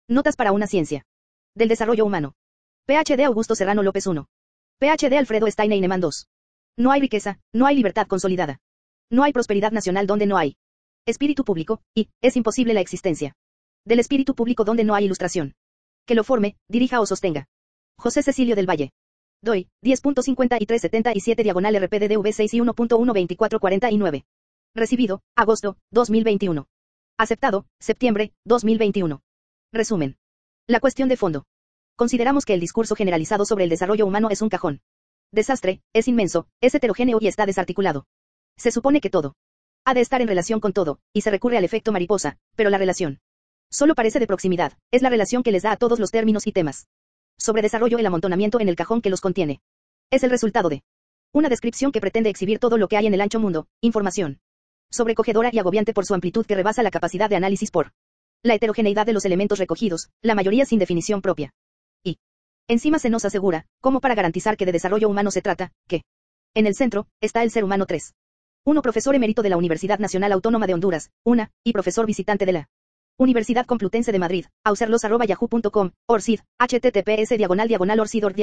Notas para una ciencia. Del desarrollo humano. PhD Augusto Serrano López 1. PhD Alfredo Steinheinemann 2. No hay riqueza, no hay libertad consolidada. No hay prosperidad nacional donde no hay espíritu público, y es imposible la existencia del espíritu público donde no hay ilustración que lo forme, dirija o sostenga. José Cecilio del Valle. DOI, 10.5377/RPDDV 6 y 1.12449. Recibido, agosto, 2021. Aceptado, septiembre, 2021. Resumen. La cuestión de fondo. Consideramos que el discurso generalizado sobre el desarrollo humano es un cajón. Desastre, es inmenso, es heterogéneo y está desarticulado. Se supone que todo ha de estar en relación con todo, y se recurre al efecto mariposa, pero la relación solo parece de proximidad, es la relación que les da a todos los términos y temas sobre desarrollo el amontonamiento en el cajón que los contiene. Es el resultado de una descripción que pretende exhibir todo lo que hay en el ancho mundo, información sobrecogedora y agobiante por su amplitud que rebasa la capacidad de análisis por la heterogeneidad de los elementos recogidos, la mayoría sin definición propia. Y encima se nos asegura, como para garantizar que de desarrollo humano se trata, que en el centro está el ser humano 3. 1. Profesor emérito de la Universidad Nacional Autónoma de Honduras, UNA, y profesor visitante de la Universidad Complutense de Madrid, auserlos@yahoo.com, ORCID, https://orcidor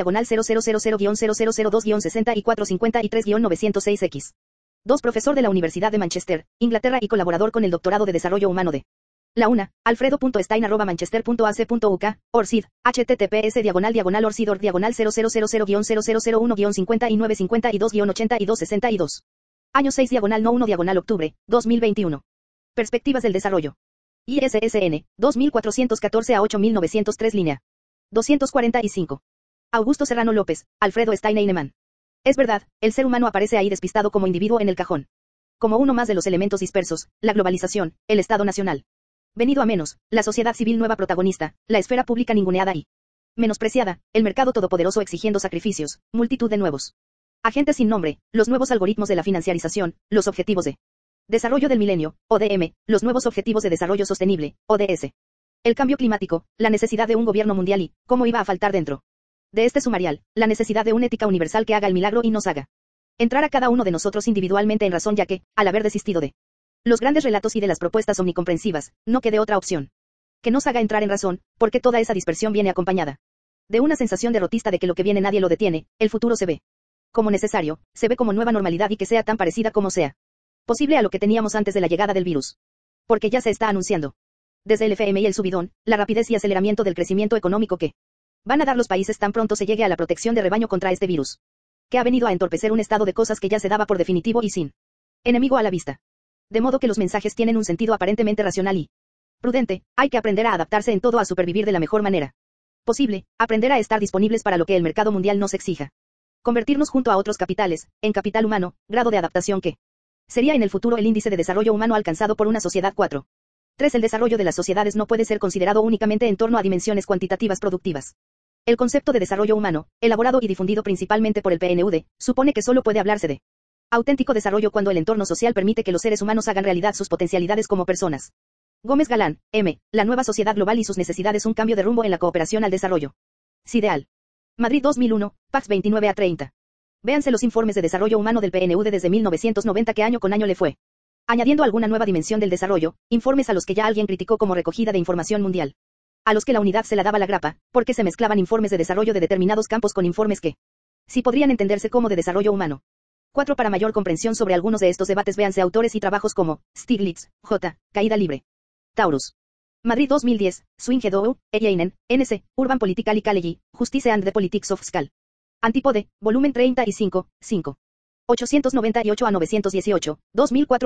0000-00002-6453-906X. 2. Profesor de la Universidad de Manchester, Inglaterra y colaborador con el doctorado de desarrollo humano de la UNA, alfredo.stein@manchester.ac.uk, ORCID, https://orcidor 0000-00001-5952-82 Año 6 no 1 octubre, 2021. Perspectivas del desarrollo. ISSN, 2414 a 8903 línea 245. Augusto Serrano López, Alfredo Steinheinemann. Es verdad, el ser humano aparece ahí despistado como individuo en el cajón. Como uno más de los elementos dispersos, la globalización, el Estado Nacional. Venido a menos, la sociedad civil nueva protagonista, la esfera pública ninguneada y menospreciada, el mercado todopoderoso exigiendo sacrificios, multitud de nuevos agentes sin nombre, los nuevos algoritmos de la financiarización, los objetivos de desarrollo del milenio, ODM, los nuevos objetivos de desarrollo sostenible, ODS. El cambio climático, la necesidad de un gobierno mundial y, ¿cómo iba a faltar dentro de este sumarial, la necesidad de una ética universal que haga el milagro y nos haga entrar a cada uno de nosotros individualmente en razón ya que, al haber desistido de los grandes relatos y de las propuestas omnicomprensivas, no quede otra opción que nos haga entrar en razón, porque toda esa dispersión viene acompañada de una sensación derrotista de que lo que viene nadie lo detiene, el futuro se ve como necesario, se ve como nueva normalidad y que sea tan parecida como sea posible a lo que teníamos antes de la llegada del virus. Porque ya se está anunciando desde el FMI el subidón, la rapidez y aceleramiento del crecimiento económico que van a dar los países tan pronto se llegue a la protección de rebaño contra este virus, que ha venido a entorpecer un estado de cosas que ya se daba por definitivo y sin enemigo a la vista. De modo que los mensajes tienen un sentido aparentemente racional y prudente, hay que aprender a adaptarse en todo a supervivir de la mejor manera posible, aprender a estar disponibles para lo que el mercado mundial nos exija. Convertirnos junto a otros capitales, en capital humano, grado de adaptación que sería en el futuro el índice de desarrollo humano alcanzado por una sociedad 4. 3. El desarrollo de las sociedades no puede ser considerado únicamente en torno a dimensiones cuantitativas productivas. El concepto de desarrollo humano, elaborado y difundido principalmente por el PNUD, supone que solo puede hablarse de auténtico desarrollo cuando el entorno social permite que los seres humanos hagan realidad sus potencialidades como personas. Gómez Galán, M. La nueva sociedad global y sus necesidades un cambio de rumbo en la cooperación al desarrollo. Sideal. Madrid 2001, Pax 29 a 30. Véanse los informes de desarrollo humano del PNUD desde 1990 que año con año le fue añadiendo alguna nueva dimensión del desarrollo, informes a los que ya alguien criticó como recogida de información mundial. A los que la unidad se la daba la grapa, porque se mezclaban informes de desarrollo de determinados campos con informes que sí podrían entenderse como de desarrollo humano. 4. Para mayor comprensión sobre algunos de estos debates véanse autores y trabajos como Stiglitz, J. Caída libre. Taurus. Madrid 2010, Swingedow, Eyeinen, N.C., Urban Political Ecology, Justice and the Politics of Scale. Antípode, volumen 35, 5. 898 a 918, 2004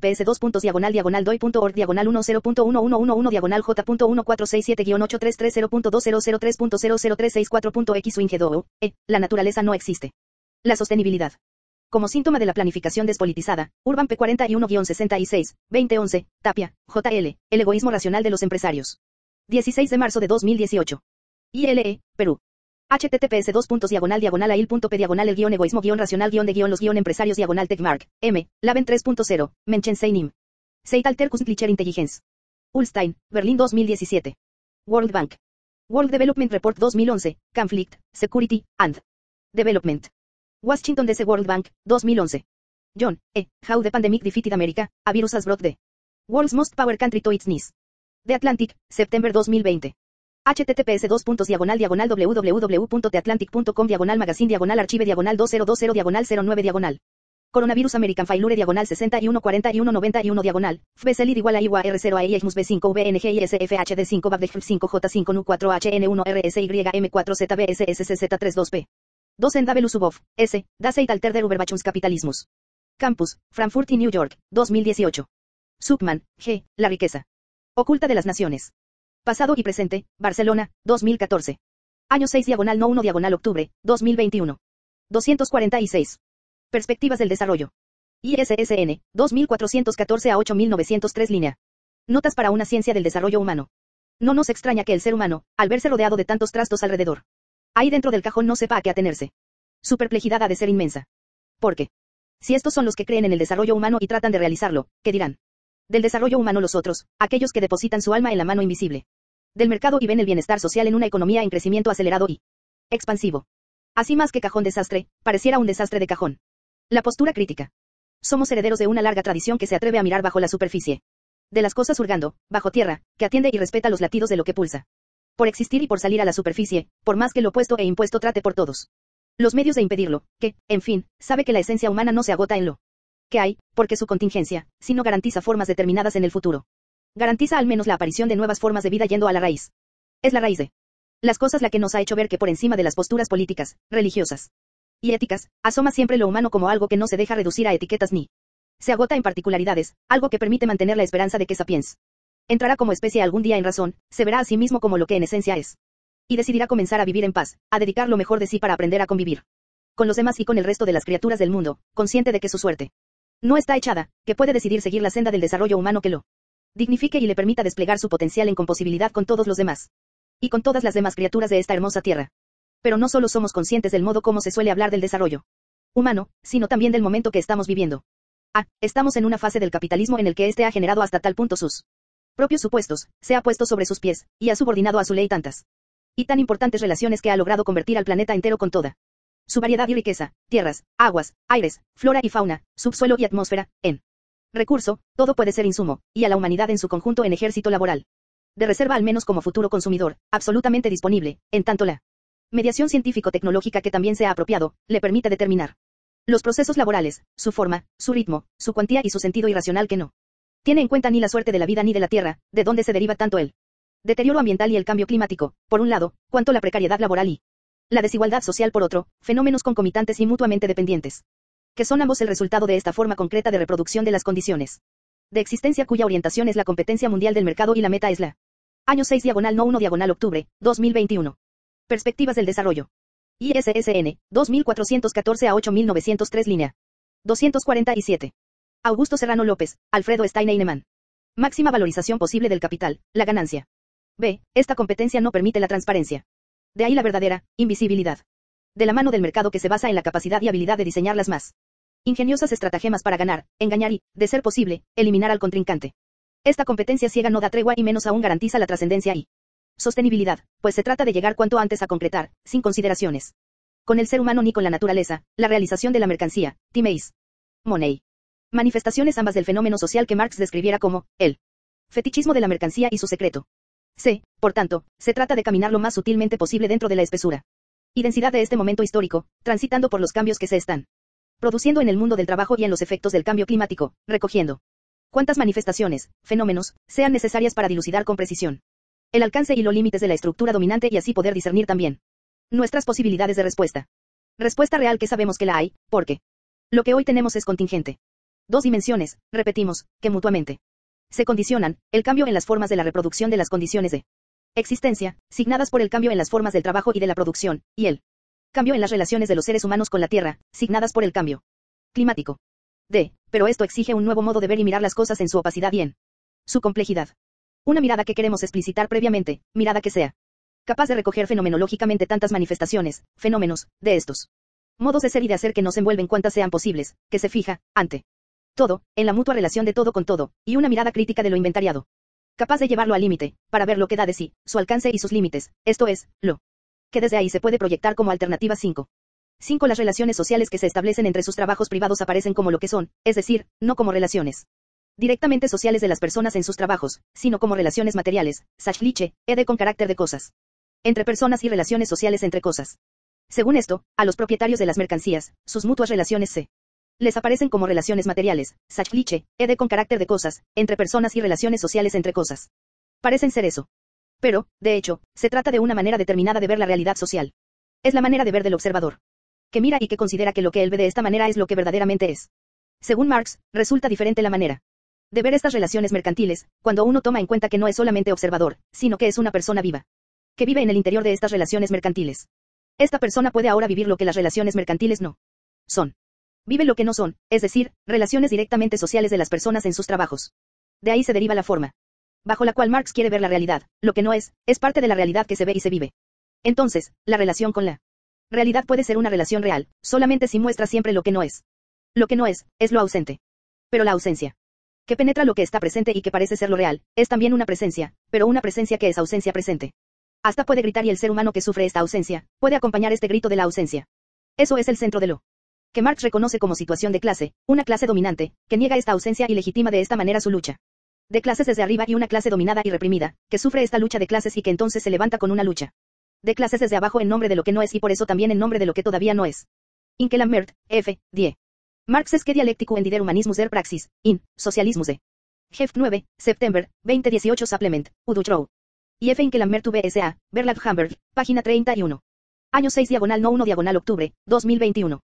https://10.1.1.1.1.1.1.1.1.1.1.1.1.1.1.1.1.1.1.1.1.1.1.1.1.1.1.1.1.1.304.867-833.0.003.000.4.6 2002, La sostenibilidad. Como síntoma de la planificación despolitizada, Urban P41-66, 2011, Tapia, J.L., El egoísmo racional de los empresarios. 16 de marzo de 2018. ILE, Perú. https://ail.p/el egoísmo-racional-de-los-empresarios-empresarios Techmark, M, Laven 3.0, Menschenseinim. Zeitalter Künstliche Intelligenz. Ulstein, Berlín 2017. World Bank. World Development Report 2011, Conflict, Security, and Development. Washington DC World Bank, 2011. John, E. How the Pandemic Defeated America, a Virus Has Brought the World's Most Power Country to Its Knees. The Atlantic, September 2020. https://www.teatlantic.com/magazine/archive/2020 Coronavirus American Failure /414191 FBCLID igual a IWA R0AIHMV5VNGISFHD5BACFIC5J5U4HN1RSY-M4ZBSSZ32P. 2 en W Subov, S. Das Eital der Überwachungskapitalismus. Campus, Frankfurt y New York, 2018. Zuckman, G. La riqueza oculta de las naciones. Pasado y presente, Barcelona, 2014. Año 6 diagonal no 1 diagonal octubre, 2021. 246. Perspectivas del desarrollo. ISSN, 2414 a 8903 línea. Notas para una ciencia del desarrollo humano. No nos extraña que el ser humano, al verse rodeado de tantos trastos alrededor, ahí dentro del cajón no sepa a qué atenerse. Su perplejidad ha de ser inmensa. ¿Por qué? Si estos son los que creen en el desarrollo humano y tratan de realizarlo, ¿qué dirán? Del desarrollo humano los otros, aquellos que depositan su alma en la mano invisible del mercado y ven el bienestar social en una economía en crecimiento acelerado y expansivo. Así más que cajón desastre, pareciera un desastre de cajón. La postura crítica. Somos herederos de una larga tradición que se atreve a mirar bajo la superficie de las cosas hurgando, bajo tierra, que atiende y respeta los latidos de lo que pulsa. Por existir y por salir a la superficie, por más que lo puesto e impuesto trate por todos los medios de impedirlo, que, en fin, sabe que la esencia humana no se agota en lo que hay, porque su contingencia, si no garantiza formas determinadas en el futuro, garantiza al menos la aparición de nuevas formas de vida yendo a la raíz. Es la raíz de las cosas la que nos ha hecho ver que por encima de las posturas políticas, religiosas y éticas, asoma siempre lo humano como algo que no se deja reducir a etiquetas ni se agota en particularidades, algo que permite mantener la esperanza de que Sapiens entrará como especie algún día en razón, se verá a sí mismo como lo que en esencia es. Y decidirá comenzar a vivir en paz, a dedicar lo mejor de sí para aprender a convivir con los demás y con el resto de las criaturas del mundo, consciente de que su suerte no está echada, que puede decidir seguir la senda del desarrollo humano que lo dignifique y le permita desplegar su potencial en composibilidad con todos los demás y con todas las demás criaturas de esta hermosa tierra. Pero no solo somos conscientes del modo como se suele hablar del desarrollo humano, sino también del momento que estamos viviendo. Estamos en una fase del capitalismo en el que éste ha generado hasta tal punto sus propios supuestos, se ha puesto sobre sus pies, y ha subordinado a su ley tantas y tan importantes relaciones que ha logrado convertir al planeta entero con toda su variedad y riqueza, tierras, aguas, aires, flora y fauna, subsuelo y atmósfera, en recurso, todo puede ser insumo, y a la humanidad en su conjunto en ejército laboral de reserva al menos como futuro consumidor, absolutamente disponible, en tanto la mediación científico-tecnológica que también se ha apropiado, le permite determinar los procesos laborales, su forma, su ritmo, su cuantía y su sentido irracional que no tiene en cuenta ni la suerte de la vida ni de la tierra, de donde se deriva tanto el deterioro ambiental y el cambio climático, por un lado, cuanto la precariedad laboral y la desigualdad social por otro, fenómenos concomitantes y mutuamente dependientes, que son ambos el resultado de esta forma concreta de reproducción de las condiciones de existencia cuya orientación es la competencia mundial del mercado y la meta es la año 6 diagonal no 1 diagonal octubre, 2021. Perspectivas del desarrollo. ISSN, 2414 a 8903 línea. 247. Augusto Serrano López, Alfredo Stein Heinemann. Máxima valorización posible del capital, la ganancia. B. Esta competencia no permite la transparencia. De ahí la verdadera invisibilidad de la mano del mercado que se basa en la capacidad y habilidad de diseñar las más ingeniosas estratagemas para ganar, engañar y, de ser posible, eliminar al contrincante. Esta competencia ciega no da tregua y menos aún garantiza la trascendencia y sostenibilidad, pues se trata de llegar cuanto antes a concretar, sin consideraciones con el ser humano ni con la naturaleza, la realización de la mercancía, timeis, money. Manifestaciones ambas del fenómeno social que Marx describiera como el fetichismo de la mercancía y su secreto. C. Por tanto, se trata de caminar lo más sutilmente posible dentro de la espesura y densidad de este momento histórico, transitando por los cambios que se están produciendo en el mundo del trabajo y en los efectos del cambio climático, recogiendo cuantas manifestaciones, fenómenos, sean necesarias para dilucidar con precisión el alcance y los límites de la estructura dominante y así poder discernir también nuestras posibilidades de respuesta. Respuesta real que sabemos que la hay, porque lo que hoy tenemos es contingente. Dos dimensiones, repetimos, que mutuamente se condicionan, el cambio en las formas de la reproducción de las condiciones de existencia, signadas por el cambio en las formas del trabajo y de la producción, y el cambio en las relaciones de los seres humanos con la Tierra, signadas por el cambio climático. Pero esto exige un nuevo modo de ver y mirar las cosas en su opacidad y en su complejidad. Una mirada que queremos explicitar previamente, mirada que sea capaz de recoger fenomenológicamente tantas manifestaciones, fenómenos, de estos modos de ser y de hacer que nos envuelven cuantas sean posibles, que se fija, ante todo, en la mutua relación de todo con todo, y una mirada crítica de lo inventariado. Capaz de llevarlo al límite, para ver lo que da de sí, su alcance y sus límites, esto es, lo que desde ahí se puede proyectar como alternativa 5. 5. Las relaciones sociales que se establecen entre sus trabajos privados aparecen como lo que son, es decir, no como relaciones directamente sociales de las personas en sus trabajos, sino como relaciones materiales, sachliche, ed con carácter de cosas. Entre personas y relaciones sociales entre cosas. Según esto, a los propietarios de las mercancías, sus mutuas relaciones se les aparecen como relaciones materiales, sachliche, ed con carácter de cosas, entre personas y relaciones sociales entre cosas. Parecen ser eso. Pero, de hecho, se trata de una manera determinada de ver la realidad social. Es la manera de ver del observador, que mira y que considera que lo que él ve de esta manera es lo que verdaderamente es. Según Marx, resulta diferente la manera de ver estas relaciones mercantiles, cuando uno toma en cuenta que no es solamente observador, sino que es una persona viva, que vive en el interior de estas relaciones mercantiles. Esta persona puede ahora vivir lo que las relaciones mercantiles no son. Vive lo que no son, es decir, relaciones directamente sociales de las personas en sus trabajos. De ahí se deriva la forma bajo la cual Marx quiere ver la realidad. Lo que no es parte de la realidad que se ve y se vive. Entonces, la relación con la realidad puede ser una relación real, solamente si muestra siempre lo que no es. Lo que no es lo ausente. Pero la ausencia, que penetra lo que está presente y que parece ser lo real, es también una presencia, pero una presencia que es ausencia presente. Hasta puede gritar y el ser humano que sufre esta ausencia, puede acompañar este grito de la ausencia. Eso es el centro de lo que Marx reconoce como situación de clase, una clase dominante, que niega esta ausencia y legitima de esta manera su lucha de clases desde arriba y una clase dominada y reprimida, que sufre esta lucha de clases y que entonces se levanta con una lucha de clases desde abajo en nombre de lo que no es y por eso también en nombre de lo que todavía no es. Inkelam F. Die. Marx es que dialéctico en der Humanismus der Praxis, in, Socialismus de. Heft 9, September, 2018 Supplement, Udutrow. Y F. Inkelam VSA, Verlag Hamburg, página 31. Año 6 diagonal no 1 diagonal octubre, 2021.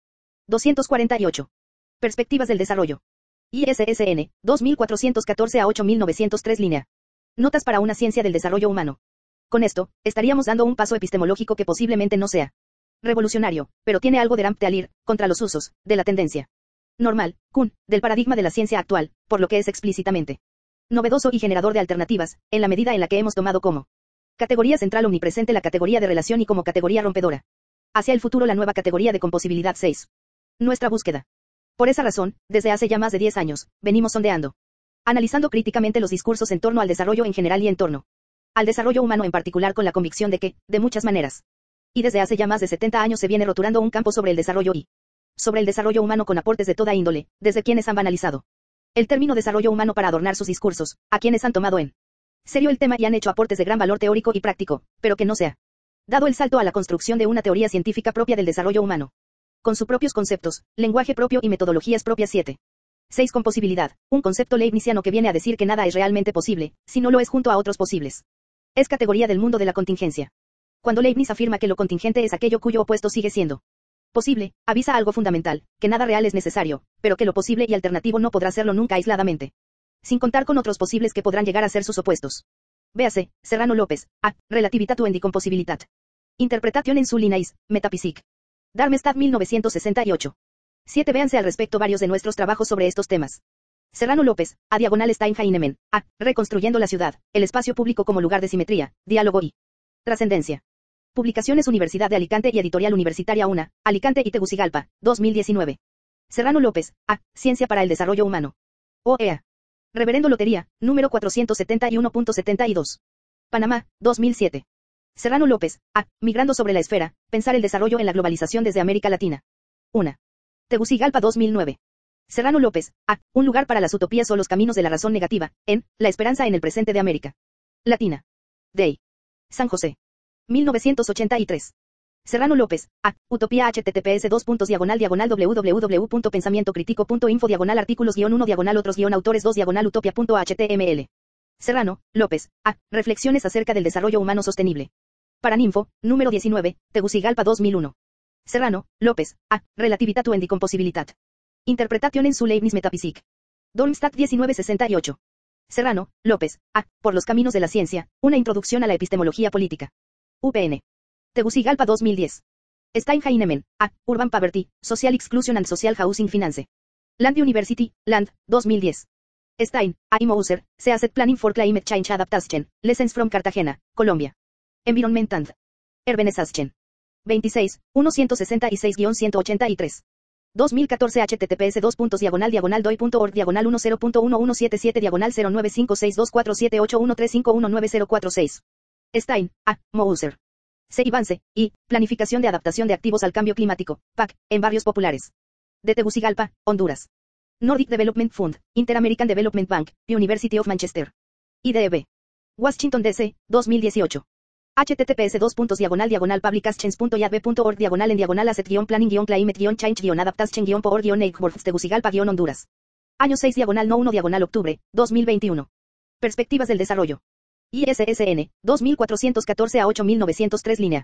248. Perspectivas del desarrollo. ISSN, 2414 a 8903 línea. Notas para una ciencia del desarrollo humano. Con esto, estaríamos dando un paso epistemológico que posiblemente no sea revolucionario, pero tiene algo de Ramp-Tealir, contra los usos, de la tendencia normal, Kuhn, del paradigma de la ciencia actual, por lo que es explícitamente novedoso y generador de alternativas, en la medida en la que hemos tomado como categoría central omnipresente la categoría de relación y como categoría rompedora. Hacia el futuro la nueva categoría de composibilidad 6. Nuestra búsqueda. Por esa razón, desde hace ya más de 10 años, venimos sondeando, analizando críticamente los discursos en torno al desarrollo en general y en torno al desarrollo humano en particular con la convicción de que, de muchas maneras, y desde hace ya más de 70 años se viene roturando un campo sobre el desarrollo y sobre el desarrollo humano con aportes de toda índole, desde quienes han banalizado el término desarrollo humano para adornar sus discursos, a quienes han tomado en serio el tema y han hecho aportes de gran valor teórico y práctico, pero que no se ha dado el salto a la construcción de una teoría científica propia del desarrollo humano, con sus propios conceptos, lenguaje propio y metodologías propias. 7. 6. Composibilidad, un concepto leibniziano que viene a decir que nada es realmente posible, si no lo es junto a otros posibles. Es categoría del mundo de la contingencia. Cuando Leibniz afirma que lo contingente es aquello cuyo opuesto sigue siendo posible, avisa algo fundamental, que nada real es necesario, pero que lo posible y alternativo no podrá serlo nunca aisladamente, sin contar con otros posibles que podrán llegar a ser sus opuestos. Véase, Serrano López, A. Relativitatum and Incomposibilitat. Interpretación en su Linnaeus, Metaphysique. Darmstadt 1968. 7. Véanse al respecto varios de nuestros trabajos sobre estos temas. Serrano López, A. Diagonal Steinheinemann, A. Reconstruyendo la ciudad, el espacio público como lugar de simetría, diálogo y trascendencia. Publicaciones Universidad de Alicante y Editorial Universitaria 1, Alicante y Tegucigalpa, 2019. Serrano López, A. Ciencia para el Desarrollo Humano. OEA. Reverendo Lotería, número 471.72. Panamá, 2007. Serrano López, A. Migrando sobre la esfera, pensar el desarrollo en la globalización desde América Latina. 1. Tegucigalpa 2009. Serrano López, A. Un lugar para las utopías o los caminos de la razón negativa, en La esperanza en el presente de América Latina. Day. San José. 1983. Serrano López, A. Utopía https www.pensamientocritico.info artículos -1 otros autores 2 utopia.html. Serrano, López, A. Reflexiones acerca del desarrollo humano sostenible. Paraninfo, número 19, Tegucigalpa 2001. Serrano, López, A. Relativitatum and Incomposibilitat. Interpretación en su Leibniz Metaphysique. Darmstadt 1968. Serrano, López, A. Por los caminos de la ciencia, una introducción a la epistemología política. UPN. Tegucigalpa 2010. Steinheinemann, A. Urban Poverty, Social Exclusion and Social Housing Finance. Land University, Land, 2010. Stein, A. I. Moser, Seasset Planning for Climate Change Adaptation, Lessons from Cartagena, Colombia. Environment and Urbanization. 26, 166-183. 2014 https doi.org 10.1177 0956247813519046. Stein, A. Moser. C. Ivance, I. Planificación de adaptación de activos al cambio climático, PAC, en barrios populares. De Tegucigalpa, Honduras. Nordic Development Fund, Inter-American Development Bank, University of Manchester. IDEB. Washington DC, 2018. https://publications.yahoo.org/climate-change-adaptation-change-Honduras. Año 6 no 1 octubre, 2021. Perspectivas del desarrollo. ISSN, 2414 a 8903 línea.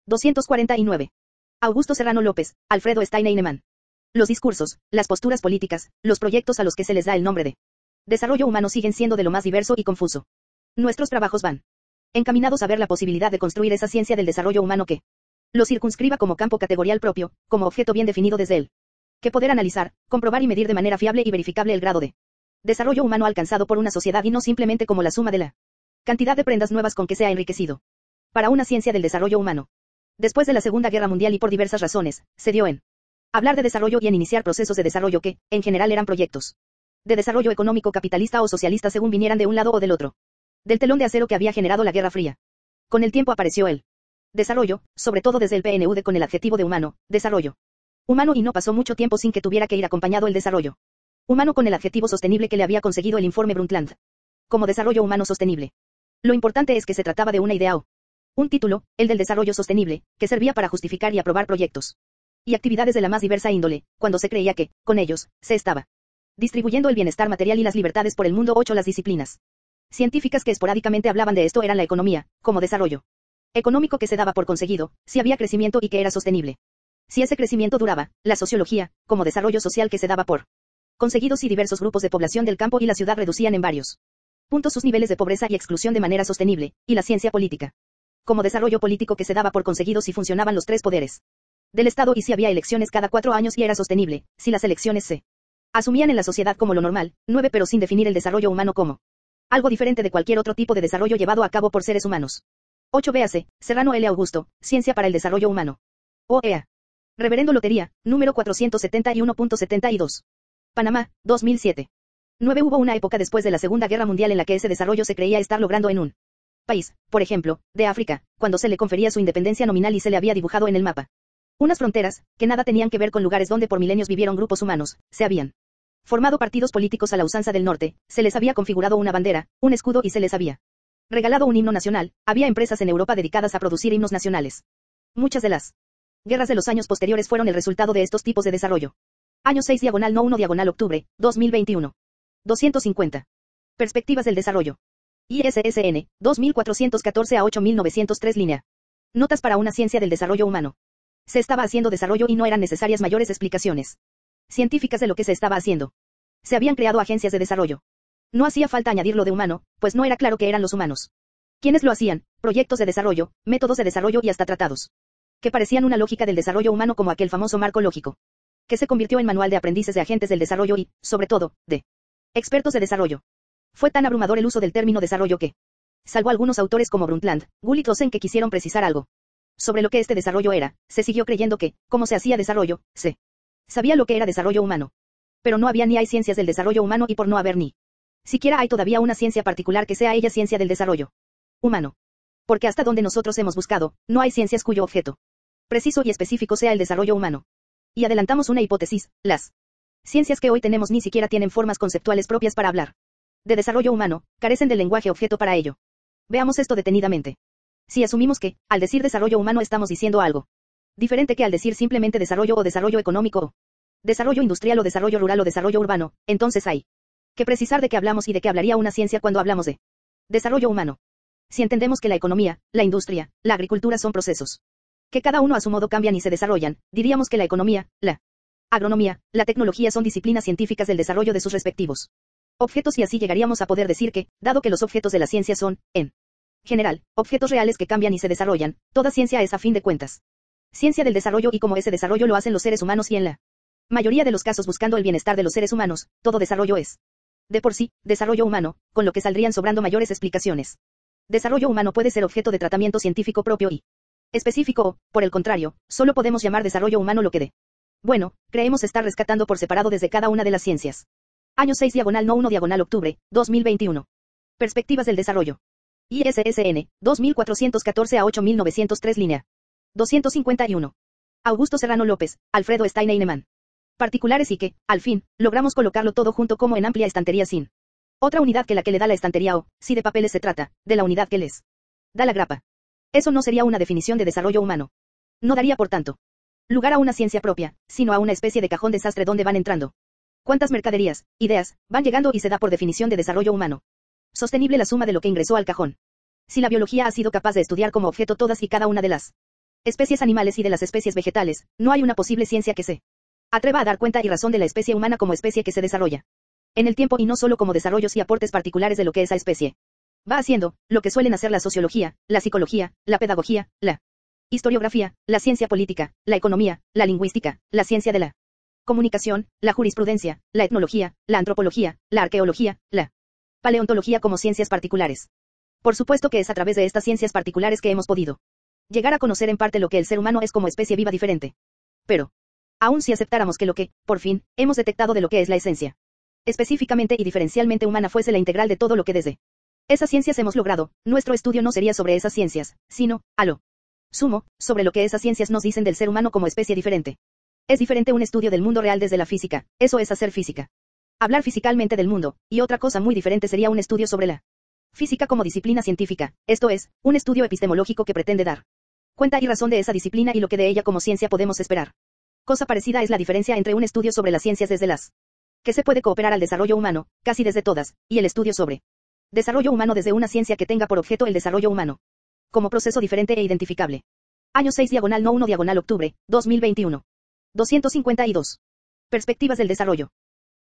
249. Augusto Serrano López, Alfredo Stein Heinemann. Los discursos, las posturas políticas, los proyectos a los que se les da el nombre de desarrollo humano siguen siendo de lo más diverso y confuso. Nuestros trabajos van encaminados a ver la posibilidad de construir esa ciencia del desarrollo humano que lo circunscriba como campo categorial propio, como objeto bien definido desde él, que poder analizar, comprobar y medir de manera fiable y verificable el grado de desarrollo humano alcanzado por una sociedad y no simplemente como la suma de la cantidad de prendas nuevas con que se ha enriquecido. Para una ciencia del desarrollo humano, después de la Segunda Guerra Mundial y por diversas razones, se dio en hablar de desarrollo y en iniciar procesos de desarrollo que, en general eran proyectos de desarrollo económico capitalista o socialista según vinieran de un lado o del otro del telón de acero que había generado la Guerra Fría. Con el tiempo apareció el desarrollo, sobre todo desde el PNUD con el adjetivo de humano, desarrollo humano, y no pasó mucho tiempo sin que tuviera que ir acompañado el desarrollo humano con el adjetivo sostenible que le había conseguido el informe Brundtland como desarrollo humano sostenible. Lo importante es que se trataba de una idea o un título, el del desarrollo sostenible, que servía para justificar y aprobar proyectos y actividades de la más diversa índole, cuando se creía que, con ellos, se estaba distribuyendo el bienestar material y las libertades por el mundo. 8. Las disciplinas científicas que esporádicamente hablaban de esto eran la economía, como desarrollo económico que se daba por conseguido, si había crecimiento y que era sostenible. Si ese crecimiento duraba, la sociología, como desarrollo social que se daba por conseguido si diversos grupos de población del campo y la ciudad reducían en varios puntos sus niveles de pobreza y exclusión de manera sostenible, y la ciencia política, como desarrollo político que se daba por conseguido si funcionaban los tres poderes del Estado y si había elecciones cada 4 años y era sostenible, si las elecciones se asumían en la sociedad como lo normal. 9. Pero sin definir el desarrollo humano como algo diferente de cualquier otro tipo de desarrollo llevado a cabo por seres humanos. 8. Véase, Serrano L. Augusto, Ciencia para el Desarrollo Humano. OEA. Reverendo Lotería, número 471.72. Panamá, 2007. 9. Hubo una época después de la Segunda Guerra Mundial en la que ese desarrollo se creía estar logrando en un país, por ejemplo, de África, cuando se le confería su independencia nominal y se le había dibujado en el mapa unas fronteras, que nada tenían que ver con lugares donde por milenios vivieron grupos humanos, se habían formado partidos políticos a la usanza del norte, se les había configurado una bandera, un escudo y se les había regalado un himno nacional. Había empresas en Europa dedicadas a producir himnos nacionales. Muchas de las guerras de los años posteriores fueron el resultado de estos tipos de desarrollo. Año 6 no 1 octubre, 2021. 250. Perspectivas del desarrollo. ISSN, 2414 a 8903 línea. Notas para una ciencia del desarrollo humano. Se estaba haciendo desarrollo y no eran necesarias mayores explicaciones científicas de lo que se estaba haciendo. Se habían creado agencias de desarrollo. No hacía falta añadir lo de humano, pues no era claro que eran los humanos quienes lo hacían, proyectos de desarrollo, métodos de desarrollo y hasta tratados que parecían una lógica del desarrollo humano como aquel famoso marco lógico, que se convirtió en manual de aprendices de agentes del desarrollo y, sobre todo, de expertos de desarrollo. Fue tan abrumador el uso del término desarrollo que, salvo algunos autores como Brundtland, Gull y Rosen que quisieron precisar algo sobre lo que este desarrollo era, se siguió creyendo que, como se hacía desarrollo, se sabía lo que era desarrollo humano. Pero no había ni hay ciencias del desarrollo humano y por no haber ni siquiera hay todavía una ciencia particular que sea ella ciencia del desarrollo humano. Porque hasta donde nosotros hemos buscado, no hay ciencias cuyo objeto preciso y específico sea el desarrollo humano. Y adelantamos una hipótesis, las ciencias que hoy tenemos ni siquiera tienen formas conceptuales propias para hablar de desarrollo humano, carecen del lenguaje objeto para ello. Veamos esto detenidamente. Si asumimos que, al decir desarrollo humano estamos diciendo algo diferente que al decir simplemente desarrollo o desarrollo económico o desarrollo industrial o desarrollo rural o desarrollo urbano, entonces hay que precisar de qué hablamos y de qué hablaría una ciencia cuando hablamos de desarrollo humano. Si entendemos que la economía, la industria, la agricultura son procesos que cada uno a su modo cambian y se desarrollan, diríamos que la economía, la agronomía, la tecnología son disciplinas científicas del desarrollo de sus respectivos objetos y así llegaríamos a poder decir que, dado que los objetos de la ciencia son, en general, objetos reales que cambian y se desarrollan, toda ciencia es a fin de cuentas ciencia del desarrollo y como ese desarrollo lo hacen los seres humanos y en la mayoría de los casos buscando el bienestar de los seres humanos, todo desarrollo es de por sí, desarrollo humano, con lo que saldrían sobrando mayores explicaciones. Desarrollo humano puede ser objeto de tratamiento científico propio y específico o, por el contrario, solo podemos llamar desarrollo humano lo que de bueno, creemos estar rescatando por separado desde cada una de las ciencias. Año 6 no 1 octubre, 2021. Perspectivas del desarrollo. ISSN, 2414 a 8903 línea. 251. Augusto Serrano López, Alfredo Stein Heinemann. particulares y que, al fin, logramos colocarlo todo junto como en amplia estantería sin otra unidad que la que le da la estantería o, si de papeles se trata, de la unidad que les da la grapa. Eso no sería una definición de desarrollo humano. No daría, por tanto, lugar a una ciencia propia, sino a una especie de cajón desastre donde van entrando cuántas mercaderías, ideas, van llegando y se da por definición de desarrollo humano sostenible la suma de lo que ingresó al cajón. Si la biología ha sido capaz de estudiar como objeto todas y cada una de las especies animales y de las especies vegetales, no hay una posible ciencia que se atreva a dar cuenta y razón de la especie humana como especie que se desarrolla en el tiempo y no solo como desarrollos y aportes particulares de lo que esa especie va haciendo, lo que suelen hacer la sociología, la psicología, la pedagogía, la historiografía, la ciencia política, la economía, la lingüística, la ciencia de la comunicación, la jurisprudencia, la etnología, la antropología, la arqueología, la paleontología como ciencias particulares. Por supuesto que es a través de estas ciencias particulares que hemos podido llegar a conocer en parte lo que el ser humano es como especie viva diferente. Pero, aun si aceptáramos que lo que, por fin, hemos detectado de lo que es la esencia específicamente y diferencialmente humana fuese la integral de todo lo que desde esas ciencias hemos logrado, nuestro estudio no sería sobre esas ciencias, sino, a lo sumo, sobre lo que esas ciencias nos dicen del ser humano como especie diferente. Es diferente un estudio del mundo real desde la física, eso es hacer física. Hablar fisicalmente del mundo, y otra cosa muy diferente sería un estudio sobre la física como disciplina científica, esto es, un estudio epistemológico que pretende dar cuenta y razón de esa disciplina y lo que de ella como ciencia podemos esperar. Cosa parecida es la diferencia entre un estudio sobre las ciencias desde las que se puede cooperar al desarrollo humano, casi desde todas, y el estudio sobre desarrollo humano desde una ciencia que tenga por objeto el desarrollo humano como proceso diferente e identificable. Año 6 diagonal no 1 diagonal octubre, 2021. 252. Perspectivas del desarrollo.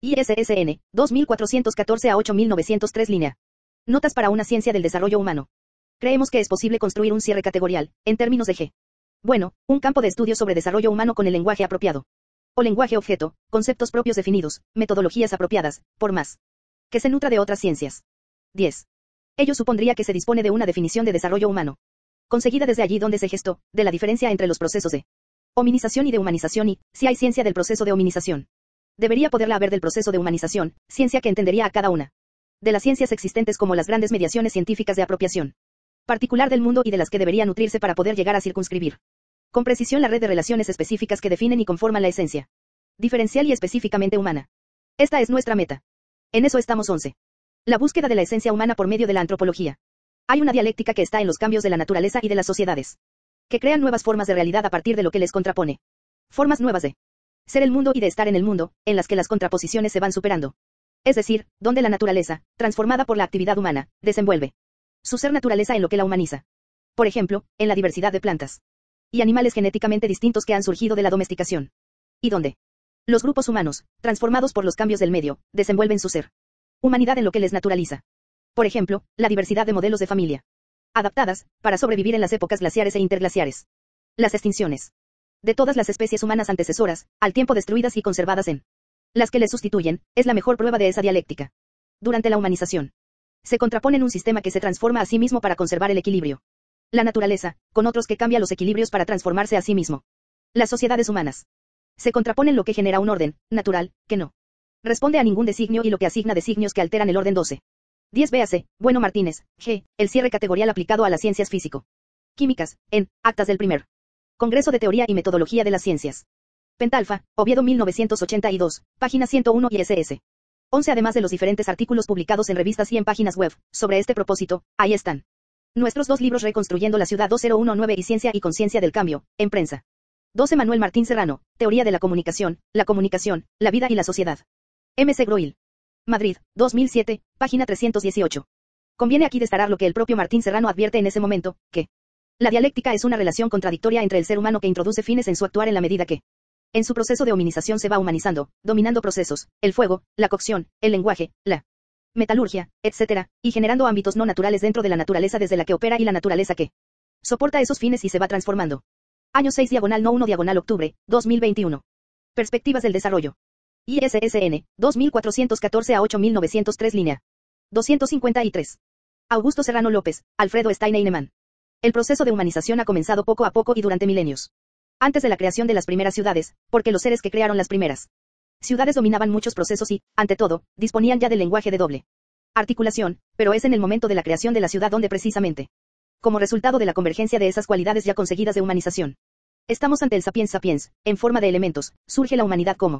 ISSN, 2414 a 8903 línea. Notas para una ciencia del desarrollo humano. Creemos que es posible construir un cierre categorial, en términos de G. Bueno, un campo de estudio sobre desarrollo humano con el lenguaje apropiado. O lenguaje objeto, conceptos propios definidos, metodologías apropiadas, por más que se nutra de otras ciencias. 10. Ello supondría que se dispone de una definición de desarrollo humano, conseguida desde allí donde se gestó, de la diferencia entre los procesos de hominización y de humanización y, si hay ciencia del proceso de hominización, debería poderla haber del proceso de humanización, ciencia que entendería a cada una de las ciencias existentes como las grandes mediaciones científicas de apropiación particular del mundo y de las que debería nutrirse para poder llegar a circunscribir con precisión la red de relaciones específicas que definen y conforman la esencia diferencial y específicamente humana. Esta es nuestra meta. En eso estamos 11. La búsqueda de la esencia humana por medio de la antropología. Hay una dialéctica que está en los cambios de la naturaleza y de las sociedades, que crean nuevas formas de realidad a partir de lo que les contrapone. Formas nuevas de ser el mundo y de estar en el mundo, en las que las contraposiciones se van superando. Es decir, donde la naturaleza, transformada por la actividad humana, desenvuelve su ser naturaleza en lo que la humaniza. Por ejemplo, en la diversidad de plantas y animales genéticamente distintos que han surgido de la domesticación. Y donde los grupos humanos, transformados por los cambios del medio, desenvuelven su ser humanidad en lo que les naturaliza. Por ejemplo, la diversidad de modelos de familia adaptadas, para sobrevivir en las épocas glaciares e interglaciares. Las extinciones de todas las especies humanas antecesoras, al tiempo destruidas y conservadas en las que les sustituyen, es la mejor prueba de esa dialéctica. Durante la humanización, se contraponen un sistema que se transforma a sí mismo para conservar el equilibrio. La naturaleza, con otros que cambia los equilibrios para transformarse a sí mismo. Las sociedades humanas se contraponen lo que genera un orden natural, que no responde a ningún designio y lo que asigna designios que alteran el orden 12. 10 véase, Bueno Martínez, G., el cierre categorial aplicado a las ciencias físico-químicas, en Actas del primer Congreso de Teoría y Metodología de las Ciencias. Pentalfa, Oviedo 1982, página 101 y SS. 11 Además de los diferentes artículos publicados en revistas y en páginas web, sobre este propósito, ahí están nuestros 2 libros Reconstruyendo la Ciudad 2019 y Ciencia y Conciencia del Cambio, en prensa. 12 Manuel Martín Serrano, Teoría de la Comunicación, la Vida y la Sociedad. M.C. Groil. Madrid, 2007, página 318. Conviene aquí destacar lo que el propio Martín Serrano advierte en ese momento, que la dialéctica es una relación contradictoria entre el ser humano que introduce fines en su actuar en la medida que en su proceso de humanización se va humanizando, dominando procesos, el fuego, la cocción, el lenguaje, la metalurgia, etc., y generando ámbitos no naturales dentro de la naturaleza desde la que opera y la naturaleza que soporta esos fines y se va transformando. Año 6 diagonal no 1 diagonal octubre, 2021. Perspectivas del desarrollo. ISSN, 2414 a 8903 línea. 253. Augusto Serrano López, Alfredo Stein Heinemann. El proceso de humanización ha comenzado poco a poco y durante milenios. Antes de la creación de las primeras ciudades, porque los seres que crearon las primeras ciudades dominaban muchos procesos y, ante todo, disponían ya del lenguaje de doble articulación, pero es en el momento de la creación de la ciudad donde precisamente, como resultado de la convergencia de esas cualidades ya conseguidas de humanización, estamos ante el sapiens sapiens, en forma de elementos, surge la humanidad como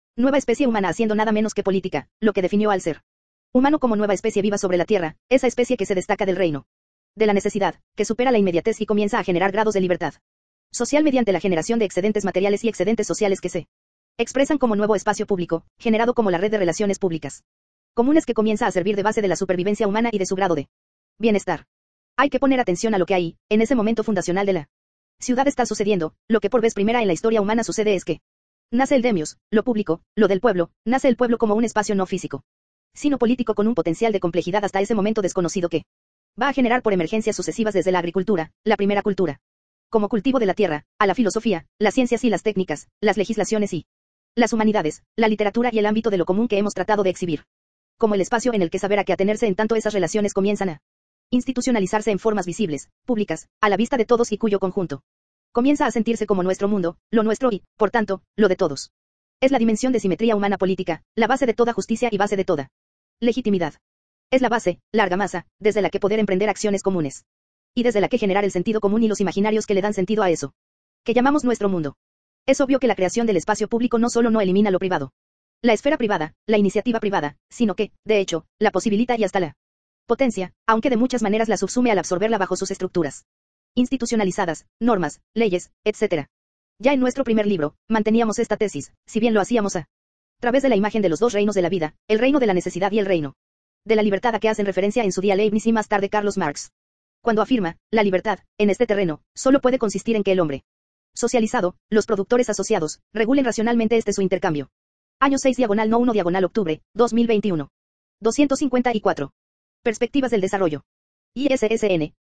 Nueva especie humana haciendo nada menos que política, lo que definió al ser humano como nueva especie viva sobre la Tierra, esa especie que se destaca del reino de la necesidad, que supera la inmediatez y comienza a generar grados de libertad social mediante la generación de excedentes materiales y excedentes sociales que se expresan como nuevo espacio público, generado como la red de relaciones públicas comunes que comienza a servir de base de la supervivencia humana y de su grado de bienestar. Hay que poner atención a lo que ahí, en ese momento fundacional de la ciudad está sucediendo. Lo que por vez primera en la historia humana sucede es que nace el demios, lo público, lo del pueblo, nace el pueblo como un espacio no físico, sino político con un potencial de complejidad hasta ese momento desconocido que va a generar por emergencias sucesivas desde la agricultura, la primera cultura, como cultivo de la tierra, a la filosofía, las ciencias y las técnicas, las legislaciones y las humanidades, la literatura y el ámbito de lo común que hemos tratado de exhibir, como el espacio en el que saber a qué atenerse en tanto esas relaciones comienzan a institucionalizarse en formas visibles, públicas, a la vista de todos y cuyo conjunto comienza a sentirse como nuestro mundo, lo nuestro y, por tanto, lo de todos. Es la dimensión de simetría humana política, la base de toda justicia y base de toda legitimidad. Es la base, la argamasa, desde la que poder emprender acciones comunes. Y desde la que generar el sentido común y los imaginarios que le dan sentido a eso que llamamos nuestro mundo. Es obvio que la creación del espacio público no solo no elimina lo privado, la esfera privada, la iniciativa privada, sino que, de hecho, la posibilita y hasta la potencia, aunque de muchas maneras la subsume al absorberla bajo sus estructuras institucionalizadas, normas, leyes, etc. Ya en nuestro primer libro, manteníamos esta tesis, si bien lo hacíamos a través de la imagen de los dos reinos de la vida, el reino de la necesidad y el reino de la libertad a que hacen referencia en su día Leibniz y más tarde Carlos Marx. Cuando afirma, la libertad, en este terreno, solo puede consistir en que el hombre socializado, los productores asociados, regulen racionalmente su intercambio. Año 6 diagonal no 1 diagonal octubre, 2021. 254. Perspectivas del desarrollo. ISSN,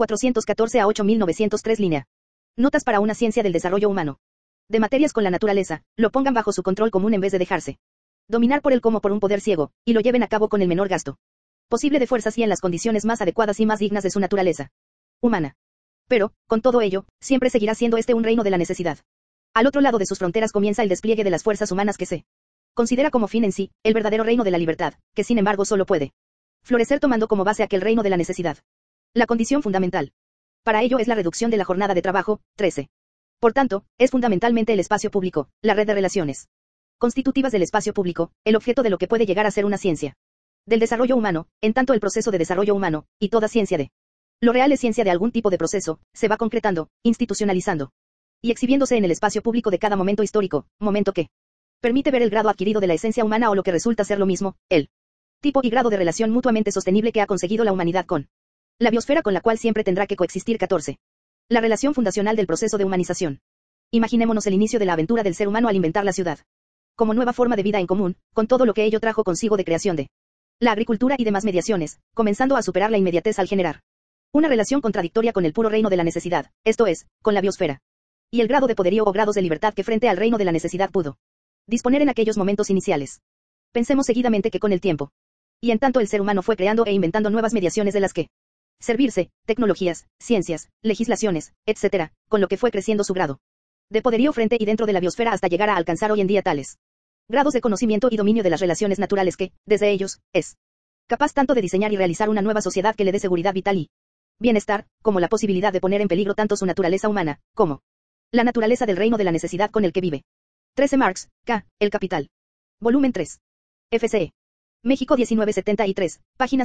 2414 a 8903 línea. Notas para una ciencia del desarrollo humano. De materias con la naturaleza, lo pongan bajo su control común en vez de dejarse dominar por él como por un poder ciego, y lo lleven a cabo con el menor gasto posible de fuerzas y en las condiciones más adecuadas y más dignas de su naturaleza humana. Pero, con todo ello, siempre seguirá siendo un reino de la necesidad. Al otro lado de sus fronteras comienza el despliegue de las fuerzas humanas que se considera como fin en sí, el verdadero reino de la libertad, que sin embargo solo puede florecer tomando como base aquel reino de la necesidad. La condición fundamental para ello es la reducción de la jornada de trabajo, 13. Por tanto, es fundamentalmente el espacio público, la red de relaciones constitutivas del espacio público, el objeto de lo que puede llegar a ser una ciencia del desarrollo humano, en tanto el proceso de desarrollo humano, y toda ciencia de lo real es ciencia de algún tipo de proceso, se va concretando, institucionalizando y exhibiéndose en el espacio público de cada momento histórico, momento que permite ver el grado adquirido de la esencia humana o lo que resulta ser lo mismo, el tipo y grado de relación mutuamente sostenible que ha conseguido la humanidad con la biosfera con la cual siempre tendrá que coexistir. 14. La relación fundacional del proceso de humanización. Imaginémonos el inicio de la aventura del ser humano al inventar la ciudad como nueva forma de vida en común, con todo lo que ello trajo consigo de creación de la agricultura y demás mediaciones, comenzando a superar la inmediatez al generar una relación contradictoria con el puro reino de la necesidad, esto es, con la biosfera, y el grado de poderío o grados de libertad que frente al reino de la necesidad pudo disponer en aquellos momentos iniciales. Pensemos seguidamente que con el tiempo, y en tanto el ser humano fue creando e inventando nuevas mediaciones de las que servirse, tecnologías, ciencias, legislaciones, etc., con lo que fue creciendo su grado de poderío frente y dentro de la biosfera hasta llegar a alcanzar hoy en día tales grados de conocimiento y dominio de las relaciones naturales que, desde ellos, es capaz tanto de diseñar y realizar una nueva sociedad que le dé seguridad vital y bienestar, como la posibilidad de poner en peligro tanto su naturaleza humana, como la naturaleza del reino de la necesidad con el que vive. 13 Marx, K. El Capital. Volumen 3. FCE. México 1973, página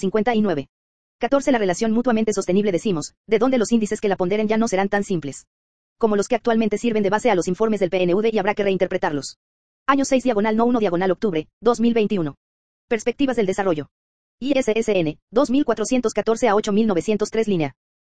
759. 14 La relación mutuamente sostenible decimos, de donde los índices que la ponderen ya no serán tan simples como los que actualmente sirven de base a los informes del PNUD y habrá que reinterpretarlos. Año 6 diagonal no 1 diagonal octubre, 2021. Perspectivas del desarrollo. ISSN, 2414 a 8903 línea.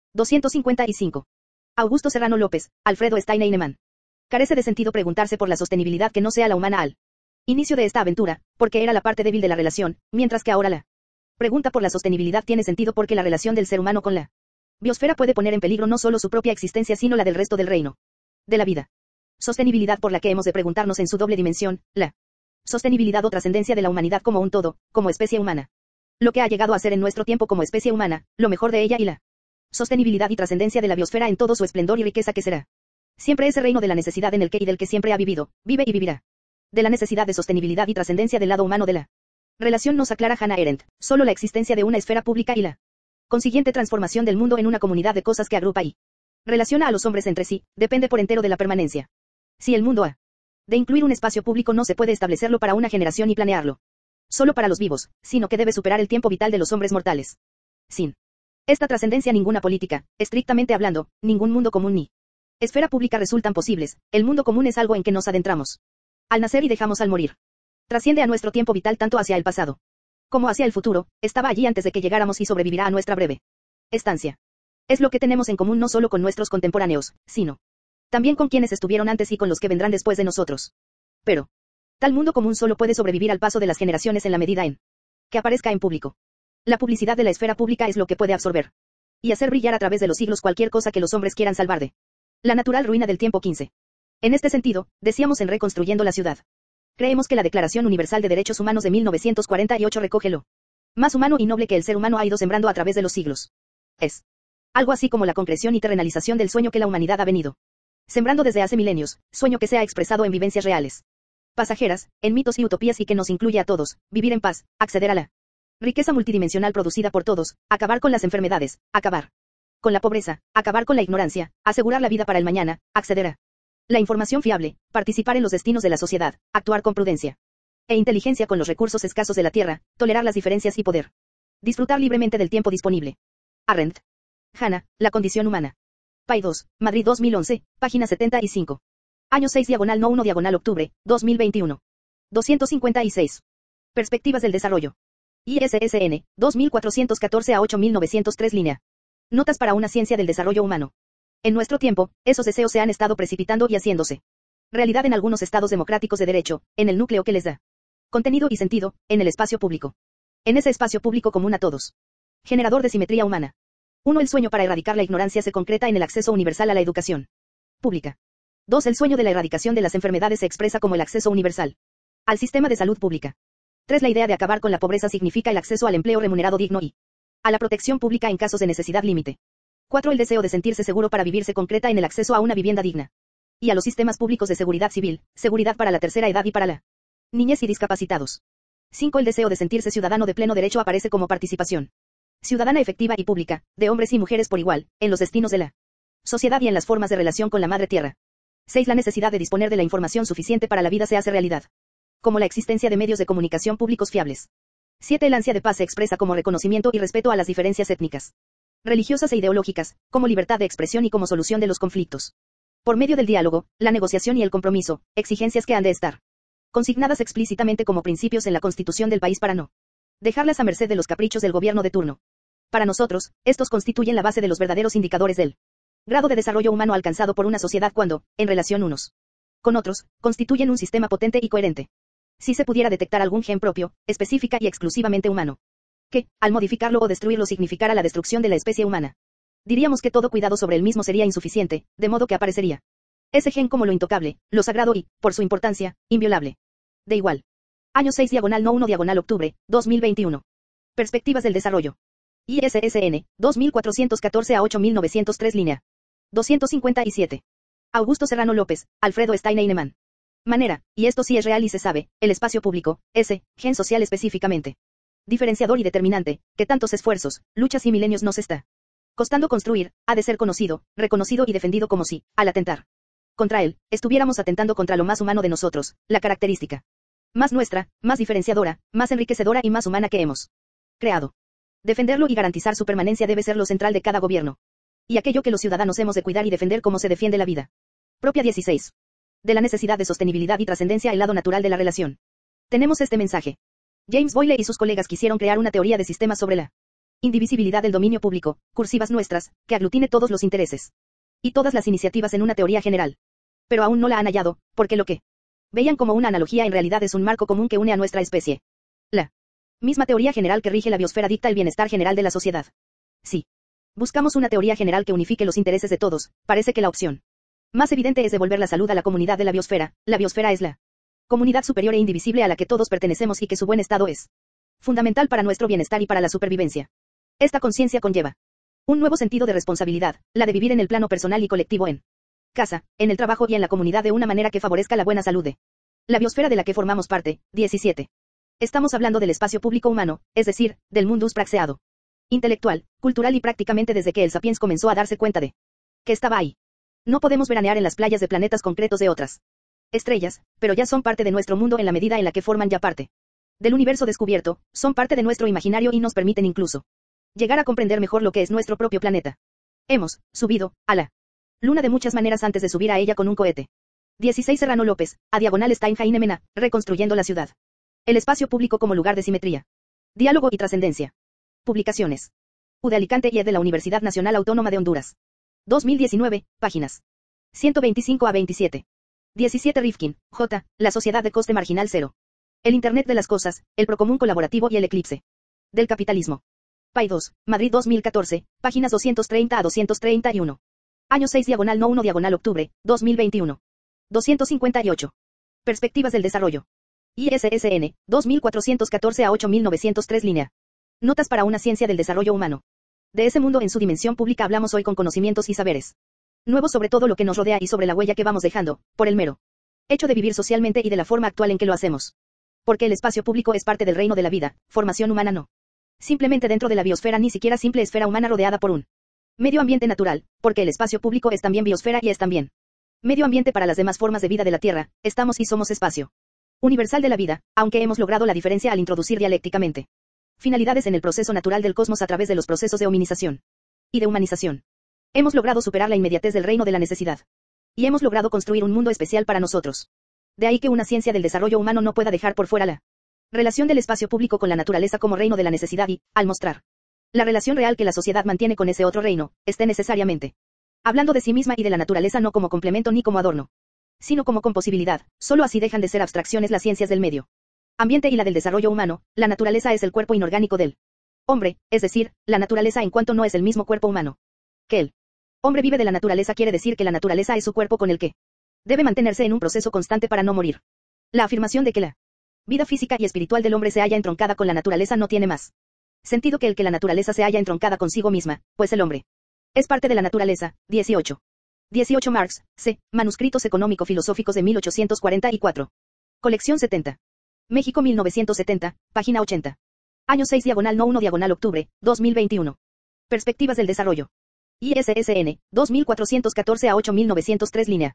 255. Augusto Serrano López, Alfredo Stein Heinemann. Carece de sentido preguntarse por la sostenibilidad que no sea la humana al inicio de esta aventura, porque era la parte débil de la relación, mientras que ahora la pregunta por la sostenibilidad tiene sentido porque la relación del ser humano con la biosfera puede poner en peligro no solo su propia existencia sino la del resto del reino de la vida. Sostenibilidad por la que hemos de preguntarnos en su doble dimensión, la sostenibilidad o trascendencia de la humanidad como un todo, como especie humana. Lo que ha llegado a ser en nuestro tiempo como especie humana, lo mejor de ella y la sostenibilidad y trascendencia de la biosfera en todo su esplendor y riqueza que será siempre ese reino de la necesidad en el que y del que siempre ha vivido, vive y vivirá. De la necesidad de sostenibilidad y trascendencia del lado humano de la relación nos aclara Hannah Arendt, solo la existencia de una esfera pública y la consiguiente transformación del mundo en una comunidad de cosas que agrupa y relaciona a los hombres entre sí, depende por entero de la permanencia. Si el mundo ha De incluir un espacio público no se puede establecerlo para una generación y planearlo solo para los vivos, sino que debe superar el tiempo vital de los hombres mortales. Sin esta trascendencia ninguna política, estrictamente hablando, ningún mundo común ni esfera pública resultan posibles. El mundo común es algo en que nos adentramos al nacer y dejamos al morir. Trasciende a nuestro tiempo vital tanto hacia el pasado como hacia el futuro, estaba allí antes de que llegáramos y sobrevivirá a nuestra breve estancia. Es lo que tenemos en común no solo con nuestros contemporáneos, sino también con quienes estuvieron antes y con los que vendrán después de nosotros. Pero tal mundo común solo puede sobrevivir al paso de las generaciones en la medida en que aparezca en público. La publicidad de la esfera pública es lo que puede absorber y hacer brillar a través de los siglos cualquier cosa que los hombres quieran salvar de la natural ruina del tiempo 15. En este sentido, decíamos en Reconstruyendo la ciudad. Creemos que la Declaración Universal de Derechos Humanos de 1948 recoge lo más humano y noble que el ser humano ha ido sembrando a través de los siglos. Es algo así como la concreción y terrenalización del sueño que la humanidad ha venido sembrando desde hace milenios, sueño que se ha expresado en vivencias reales, pasajeras, en mitos y utopías y que nos incluye a todos, vivir en paz, acceder a la riqueza multidimensional producida por todos, acabar con las enfermedades, acabar con la pobreza, acabar con la ignorancia, asegurar la vida para el mañana, acceder a la información fiable, participar en los destinos de la sociedad, actuar con prudencia e inteligencia con los recursos escasos de la tierra, tolerar las diferencias y poder disfrutar libremente del tiempo disponible. Arendt. Hanna, La condición humana. Pay 2, Madrid 2011, página 75. Año 6 diagonal no 1 diagonal octubre, 2021. 256. Perspectivas del desarrollo. ISSN, 2414 a 8903 línea. Notas para una ciencia del desarrollo humano. En nuestro tiempo, esos deseos se han estado precipitando y haciéndose realidad en algunos estados democráticos de derecho, en el núcleo que les da contenido y sentido, en el espacio público. En ese espacio público común a todos. Generador de simetría humana. 1. El sueño para erradicar la ignorancia se concreta en el acceso universal a la educación pública. 2. El sueño de la erradicación de las enfermedades se expresa como el acceso universal al sistema de salud pública. 3. La idea de acabar con la pobreza significa el acceso al empleo remunerado digno y a la protección pública en casos de necesidad límite. 4. El deseo de sentirse seguro para vivir se concreta en el acceso a una vivienda digna y a los sistemas públicos de seguridad civil, seguridad para la tercera edad y para la niñez y discapacitados. 5. El deseo de sentirse ciudadano de pleno derecho aparece como participación ciudadana efectiva y pública, de hombres y mujeres por igual, en los destinos de la sociedad y en las formas de relación con la madre tierra. 6. La necesidad de disponer de la información suficiente para la vida se hace realidad, como la existencia de medios de comunicación públicos fiables. 7. El ansia de paz se expresa como reconocimiento y respeto a las diferencias étnicas, religiosas e ideológicas, como libertad de expresión y como solución de los conflictos. Por medio del diálogo, la negociación y el compromiso, exigencias que han de estar consignadas explícitamente como principios en la Constitución del país para no dejarlas a merced de los caprichos del gobierno de turno. Para nosotros, estos constituyen la base de los verdaderos indicadores del grado de desarrollo humano alcanzado por una sociedad cuando, en relación unos con otros, constituyen un sistema potente y coherente. Si se pudiera detectar algún gen propio, específica y exclusivamente humano, que, al modificarlo o destruirlo significara la destrucción de la especie humana, diríamos que todo cuidado sobre el mismo sería insuficiente, de modo que aparecería ese gen como lo intocable, lo sagrado y, por su importancia, inviolable. De igual. Año 6 diagonal no 1 diagonal octubre, 2021. Perspectivas del desarrollo. ISSN, 2414 a 8903 línea. 257. Augusto Serrano López, Alfredo Stein Heinemann. Manera, y esto sí es real y se sabe, el espacio público, ese, gen social específicamente. Diferenciador y determinante, que tantos esfuerzos, luchas y milenios nos está costando construir, ha de ser conocido, reconocido y defendido como si, al atentar contra él, estuviéramos atentando contra lo más humano de nosotros, la característica más nuestra, más diferenciadora, más enriquecedora y más humana que hemos creado. Defenderlo y garantizar su permanencia debe ser lo central de cada gobierno. Y aquello que los ciudadanos hemos de cuidar y defender como se defiende la vida propia. 16. De la necesidad de sostenibilidad y trascendencia el lado natural de la relación. Tenemos este mensaje. James Boyle y sus colegas quisieron crear una teoría de sistemas sobre la indivisibilidad del dominio público, cursivas nuestras, que aglutine todos los intereses y todas las iniciativas en una teoría general. Pero aún no la han hallado, porque lo que veían como una analogía en realidad es un marco común que une a nuestra especie. La misma teoría general que rige la biosfera dicta el bienestar general de la sociedad. Sí. Buscamos una teoría general que unifique los intereses de todos, parece que la opción más evidente es devolver la salud a la comunidad de la biosfera es la comunidad superior e indivisible a la que todos pertenecemos y que su buen estado es fundamental para nuestro bienestar y para la supervivencia. Esta conciencia conlleva un nuevo sentido de responsabilidad, la de vivir en el plano personal y colectivo en casa, en el trabajo y en la comunidad de una manera que favorezca la buena salud de la biosfera de la que formamos parte. 17. Estamos hablando del espacio público humano, es decir, del mundus praxeado. Intelectual, cultural y prácticamente desde que el sapiens comenzó a darse cuenta de que estaba ahí. No podemos veranear en las playas de planetas concretos de otras Estrellas, pero ya son parte de nuestro mundo en la medida en la que forman ya parte del universo descubierto, son parte de nuestro imaginario y nos permiten incluso llegar a comprender mejor lo que es nuestro propio planeta. Hemos subido a la Luna de muchas maneras antes de subir a ella con un cohete. 16 Serrano López, a diagonal Steinheim Mena, reconstruyendo la ciudad. El espacio público como lugar de simetría. Diálogo y trascendencia. Publicaciones. U de Alicante y E de la Universidad Nacional Autónoma de Honduras. 2019, páginas 125 a 27. 17 Rifkin, J. La sociedad de coste marginal cero. El Internet de las cosas, el procomún colaborativo y el eclipse del capitalismo. Pay 2, Madrid 2014, páginas 230 a 231. Año 6 diagonal no 1 diagonal octubre, 2021. 258. Perspectivas del desarrollo. ISSN, 2414 a 8903 línea. Notas para una ciencia del desarrollo humano. De ese mundo en su dimensión pública hablamos hoy con conocimientos y saberes nuevos sobre todo lo que nos rodea y sobre la huella que vamos dejando, por el mero hecho de vivir socialmente y de la forma actual en que lo hacemos. Porque el espacio público es parte del reino de la vida, formación humana no. Simplemente dentro de la biosfera ni siquiera simple esfera humana rodeada por un medio ambiente natural, porque el espacio público es también biosfera y es también medio ambiente para las demás formas de vida de la Tierra, estamos y somos espacio universal de la vida, aunque hemos logrado la diferencia al introducir dialécticamente finalidades en el proceso natural del cosmos a través de los procesos de hominización y de humanización. Hemos logrado superar la inmediatez del reino de la necesidad. Y hemos logrado construir un mundo especial para nosotros. De ahí que una ciencia del desarrollo humano no pueda dejar por fuera la relación del espacio público con la naturaleza como reino de la necesidad y, al mostrar la relación real que la sociedad mantiene con ese otro reino, esté necesariamente hablando de sí misma y de la naturaleza no como complemento ni como adorno, sino como composibilidad. Solo así dejan de ser abstracciones las ciencias del medio ambiente y la del desarrollo humano. La naturaleza es el cuerpo inorgánico del hombre, es decir, la naturaleza en cuanto no es el mismo cuerpo humano que el hombre vive de la naturaleza quiere decir que la naturaleza es su cuerpo con el que debe mantenerse en un proceso constante para no morir. La afirmación de que la vida física y espiritual del hombre se halla entroncada con la naturaleza no tiene más sentido que el que la naturaleza se halla entroncada consigo misma, pues el hombre es parte de la naturaleza. 18. 18 Marx, C. Manuscritos económico-filosóficos de 1844. Colección 70. México 1970, página 80. Año 6 diagonal no 1 diagonal octubre, 2021. Perspectivas del desarrollo. ISSN, 2414 a 8903 línea.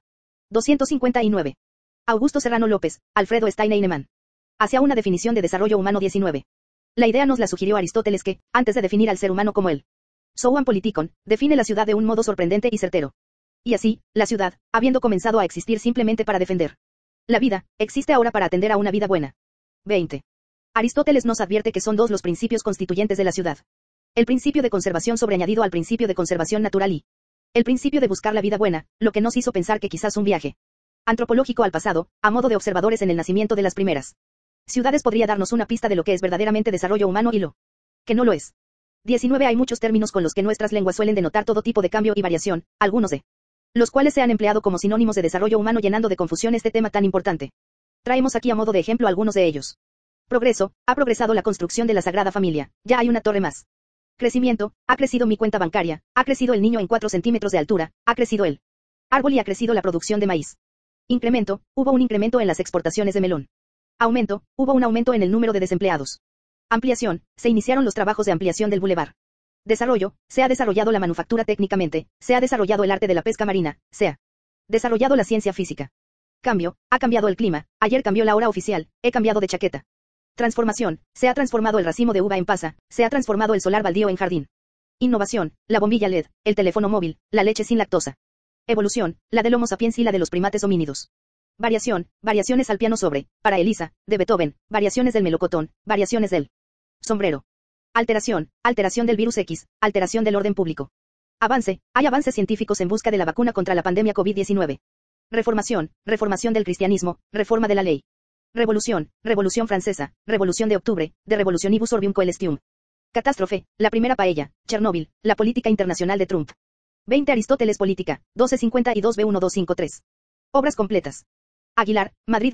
259. Augusto Serrano López, Alfredo Steinheinemann. Hacia una definición de desarrollo humano 19. La idea nos la sugirió Aristóteles que, antes de definir al ser humano como el Zoon Politikon, define la ciudad de un modo sorprendente y certero. Y así, la ciudad, habiendo comenzado a existir simplemente para defender la vida, existe ahora para atender a una vida buena. 20. Aristóteles nos advierte que son dos los principios constituyentes de la ciudad. El principio de conservación sobreañadido al principio de conservación natural y el principio de buscar la vida buena, lo que nos hizo pensar que quizás un viaje antropológico al pasado, a modo de observadores en el nacimiento de las primeras ciudades podría darnos una pista de lo que es verdaderamente desarrollo humano y lo que no lo es. 19. Hay muchos términos con los que nuestras lenguas suelen denotar todo tipo de cambio y variación, algunos de los cuales se han empleado como sinónimos de desarrollo humano llenando de confusión este tema tan importante. Traemos aquí a modo de ejemplo algunos de ellos. Progreso, ha progresado la construcción de la Sagrada Familia, ya hay una torre más. Crecimiento, ha crecido mi cuenta bancaria, ha crecido el niño en 4 centímetros de altura, ha crecido el árbol y ha crecido la producción de maíz. Incremento, hubo un incremento en las exportaciones de melón. Aumento, hubo un aumento en el número de desempleados. Ampliación, se iniciaron los trabajos de ampliación del bulevar. Desarrollo, se ha desarrollado la manufactura técnicamente, se ha desarrollado el arte de la pesca marina, se ha desarrollado la ciencia física. Cambio, ha cambiado el clima, ayer cambió la hora oficial, he cambiado de chaqueta. Transformación, se ha transformado el racimo de uva en pasa, se ha transformado el solar baldío en jardín. Innovación, la bombilla LED, el teléfono móvil, la leche sin lactosa. Evolución, la del Homo sapiens y la de los primates homínidos. Variación, variaciones al piano sobre, para Elisa, de Beethoven, variaciones del melocotón, variaciones del sombrero. Alteración, alteración del virus X, alteración del orden público. Avance, hay avances científicos en busca de la vacuna contra la pandemia COVID-19. Reformación, reformación del cristianismo, reforma de la ley. Revolución, revolución francesa, revolución de octubre, de revolutionibus orbium coelestium. Catástrofe, la primera paella, Chernóbil, la política internacional de Trump. 20 Aristóteles Política, 1252 B1253. Obras completas. Aguilar, Madrid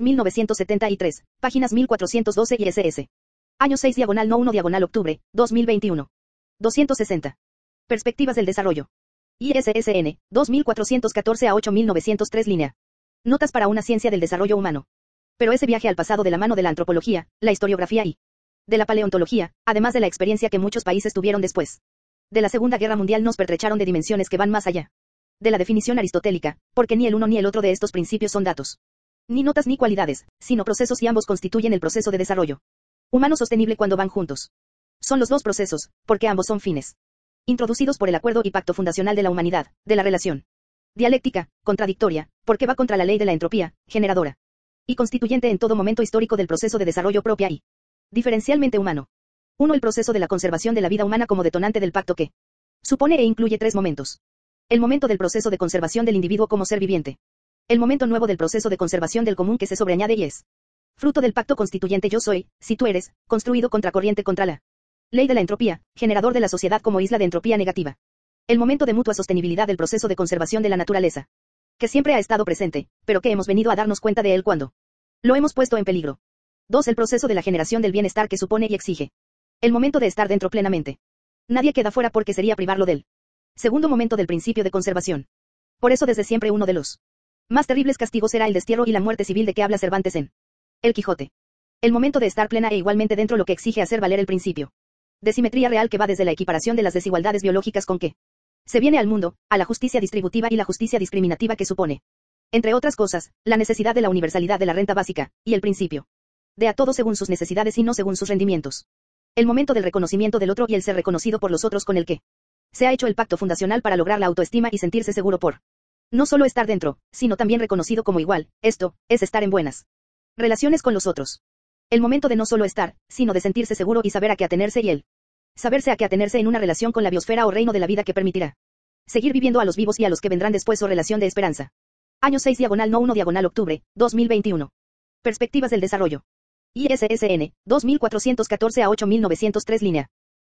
1973, páginas 1412 y SS. Año 6 diagonal no 1 diagonal octubre, 2021. 260. Perspectivas del desarrollo. ISSN, 2414 a 8903 línea. Notas para una ciencia del desarrollo humano. Pero ese viaje al pasado de la mano de la antropología, la historiografía y de la paleontología, además de la experiencia que muchos países tuvieron después de la Segunda Guerra Mundial, nos pertrecharon de dimensiones que van más allá de la definición aristotélica, porque ni el uno ni el otro de estos principios son datos Ni notas ni cualidades, sino procesos y ambos constituyen el proceso de desarrollo humano sostenible cuando van juntos. Son los dos procesos, porque ambos son fines introducidos por el acuerdo y pacto fundacional de la humanidad, de la relación dialéctica, contradictoria, porque va contra la ley de la entropía, generadora y constituyente en todo momento histórico del proceso de desarrollo propia y diferencialmente humano. 1. El proceso de la conservación de la vida humana como detonante del pacto que supone e incluye tres momentos. El momento del proceso de conservación del individuo como ser viviente. El momento nuevo del proceso de conservación del común que se sobreañade y es fruto del pacto constituyente yo soy, si tú eres, construido contracorriente contra la ley de la entropía, generador de la sociedad como isla de entropía negativa. El momento de mutua sostenibilidad del proceso de conservación de la naturaleza, que siempre ha estado presente, pero que hemos venido a darnos cuenta de él cuando lo hemos puesto en peligro. 2. El proceso de la generación del bienestar que supone y exige el momento de estar dentro plenamente. Nadie queda fuera porque sería privarlo del segundo momento del principio de conservación. Por eso desde siempre uno de los más terribles castigos será el destierro y la muerte civil de que habla Cervantes en El Quijote. El momento de estar plena e igualmente dentro lo que exige hacer valer el principio de simetría real que va desde la equiparación de las desigualdades biológicas con que se viene al mundo, a la justicia distributiva y la justicia discriminativa que supone, entre otras cosas, la necesidad de la universalidad de la renta básica, y el principio de a todos según sus necesidades y no según sus rendimientos. El momento del reconocimiento del otro y el ser reconocido por los otros con el que se ha hecho el pacto fundacional para lograr la autoestima y sentirse seguro por no solo estar dentro, sino también reconocido como igual. Esto es estar en buenas relaciones con los otros. El momento de no solo estar, sino de sentirse seguro y saber a qué atenerse y el saberse a qué atenerse en una relación con la biosfera o reino de la vida que permitirá seguir viviendo a los vivos y a los que vendrán después o relación de esperanza. Año 6 diagonal no 1 diagonal octubre, 2021. Perspectivas del desarrollo. ISSN, 2414 a 8903 línea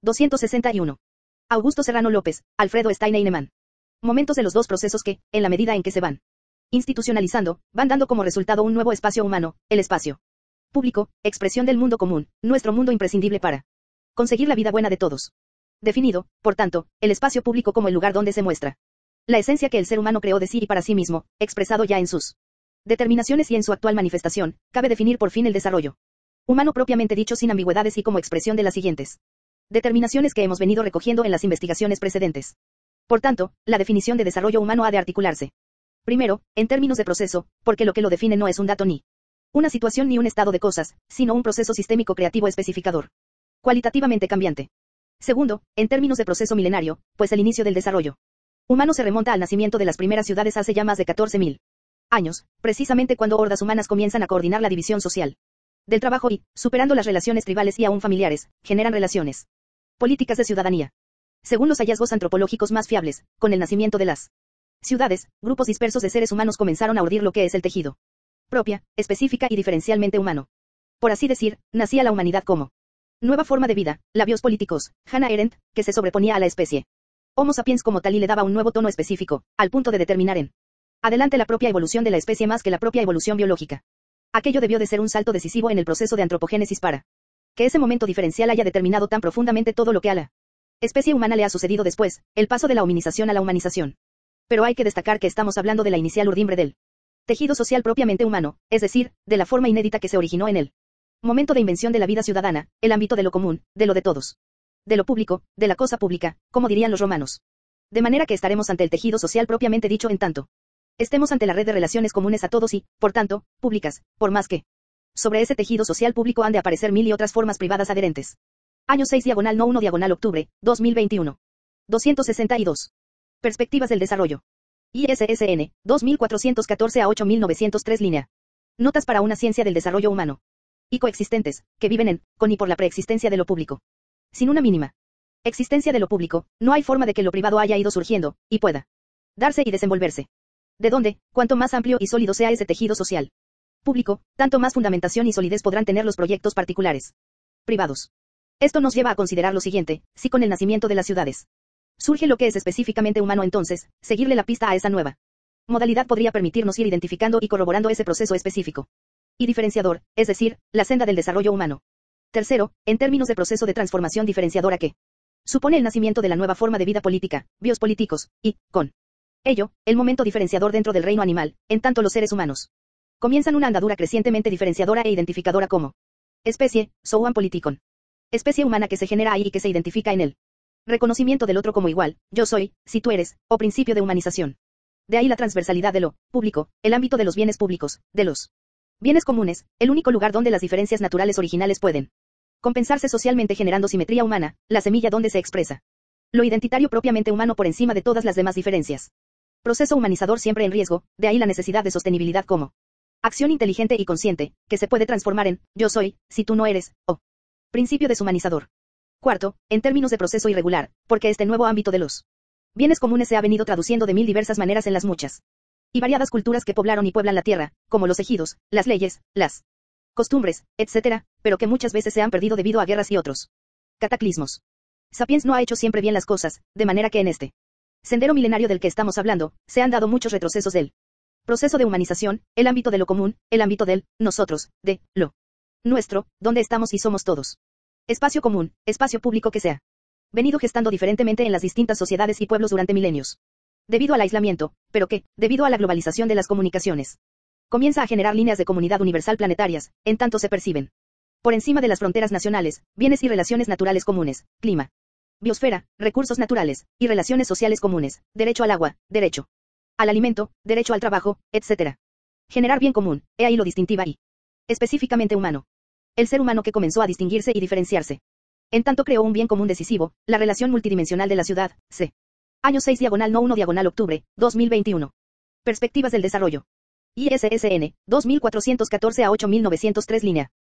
261. Augusto Serrano López, Alfredo Stein Heinemann. Momentos de los dos procesos que, en la medida en que se van institucionalizando, van dando como resultado un nuevo espacio humano, el espacio público, expresión del mundo común, nuestro mundo imprescindible para conseguir la vida buena de todos. Definido, por tanto, el espacio público como el lugar donde se muestra la esencia que el ser humano creó de sí y para sí mismo, expresado ya en sus determinaciones y en su actual manifestación, cabe definir por fin el desarrollo humano propiamente dicho sin ambigüedades y como expresión de las siguientes determinaciones que hemos venido recogiendo en las investigaciones precedentes. Por tanto, la definición de desarrollo humano ha de articularse primero, en términos de proceso, porque lo que lo define no es un dato ni una situación ni un estado de cosas, sino un proceso sistémico creativo especificador, cualitativamente cambiante. Segundo, en términos de proceso milenario, pues el inicio del desarrollo humano se remonta al nacimiento de las primeras ciudades hace ya más de 14.000 años, precisamente cuando hordas humanas comienzan a coordinar la división social del trabajo y, superando las relaciones tribales y aún familiares, generan relaciones políticas de ciudadanía. Según los hallazgos antropológicos más fiables, con el nacimiento de las ciudades, grupos dispersos de seres humanos comenzaron a urdir lo que es el tejido propia, específica y diferencialmente humano. Por así decir, nacía la humanidad como nueva forma de vida, la bios políticos, Hannah Arendt, que se sobreponía a la especie Homo sapiens como tal y le daba un nuevo tono específico, al punto de determinar en adelante la propia evolución de la especie más que la propia evolución biológica. Aquello debió de ser un salto decisivo en el proceso de antropogénesis para que ese momento diferencial haya determinado tan profundamente todo lo que a la especie humana le ha sucedido después, el paso de la hominización a la humanización. Pero hay que destacar que estamos hablando de la inicial urdimbre del tejido social propiamente humano, es decir, de la forma inédita que se originó en él. Momento de invención de la vida ciudadana, el ámbito de lo común, de lo de todos. De lo público, de la cosa pública, como dirían los romanos. De manera que estaremos ante el tejido social propiamente dicho en tanto estemos ante la red de relaciones comunes a todos y, por tanto, públicas, por más que sobre ese tejido social público han de aparecer mil y otras formas privadas adherentes. Año 6 diagonal no 1 diagonal octubre, 2021. 262. Perspectivas del desarrollo. ISSN, 2414 a 8903 línea. Notas para una ciencia del desarrollo humano. Y coexistentes, que viven en, con y por la preexistencia de lo público. Sin una mínima existencia de lo público, no hay forma de que lo privado haya ido surgiendo, y pueda darse y desenvolverse. De donde, cuanto más amplio y sólido sea ese tejido social público, tanto más fundamentación y solidez podrán tener los proyectos particulares privados. Esto nos lleva a considerar lo siguiente: si con el nacimiento de las ciudades surge lo que es específicamente humano, entonces, seguirle la pista a esa nueva modalidad podría permitirnos ir identificando y corroborando ese proceso específico y diferenciador, es decir, la senda del desarrollo humano. Tercero, en términos de proceso de transformación diferenciadora que supone el nacimiento de la nueva forma de vida política, bios políticos, y, con ello, el momento diferenciador dentro del reino animal, en tanto los seres humanos comienzan una andadura crecientemente diferenciadora e identificadora como especie, zoon politikon. Especie humana que se genera ahí y que se identifica en él. Reconocimiento del otro como igual, yo soy, si tú eres, o principio de humanización. De ahí la transversalidad de lo público, el ámbito de los bienes públicos, de los Bienes comunes, el único lugar donde las diferencias naturales originales pueden compensarse socialmente generando simetría humana, la semilla donde se expresa lo identitario propiamente humano por encima de todas las demás diferencias. Proceso humanizador siempre en riesgo, de ahí la necesidad de sostenibilidad como acción inteligente y consciente, que se puede transformar en yo soy, si tú no eres, o principio deshumanizador. Cuarto, en términos de proceso irregular, porque este nuevo ámbito de los bienes comunes se ha venido traduciendo de mil diversas maneras en las muchas y variadas culturas que poblaron y pueblan la tierra, como los ejidos, las leyes, las costumbres, etc., pero que muchas veces se han perdido debido a guerras y otros cataclismos. Sapiens no ha hecho siempre bien las cosas, de manera que en este sendero milenario del que estamos hablando, se han dado muchos retrocesos del proceso de humanización, el ámbito de lo común, el ámbito del nosotros, de lo nuestro, donde estamos y somos todos. Espacio común, espacio público que se ha venido gestando diferentemente en las distintas sociedades y pueblos durante milenios. Debido al aislamiento, pero que, debido a la globalización de las comunicaciones, comienza a generar líneas de comunidad universal planetarias, en tanto se perciben por encima de las fronteras nacionales, bienes y relaciones naturales comunes, clima, biosfera, recursos naturales, y relaciones sociales comunes, derecho al agua, derecho al alimento, derecho al trabajo, etc. Generar bien común, he ahí lo distintiva y específicamente humano. El ser humano que comenzó a distinguirse y diferenciarse. En tanto creó un bien común decisivo, la relación multidimensional de la ciudad, c. Año 6 diagonal no 1 diagonal octubre, 2021. Perspectivas del desarrollo. ISSN, 2414 a 8903 línea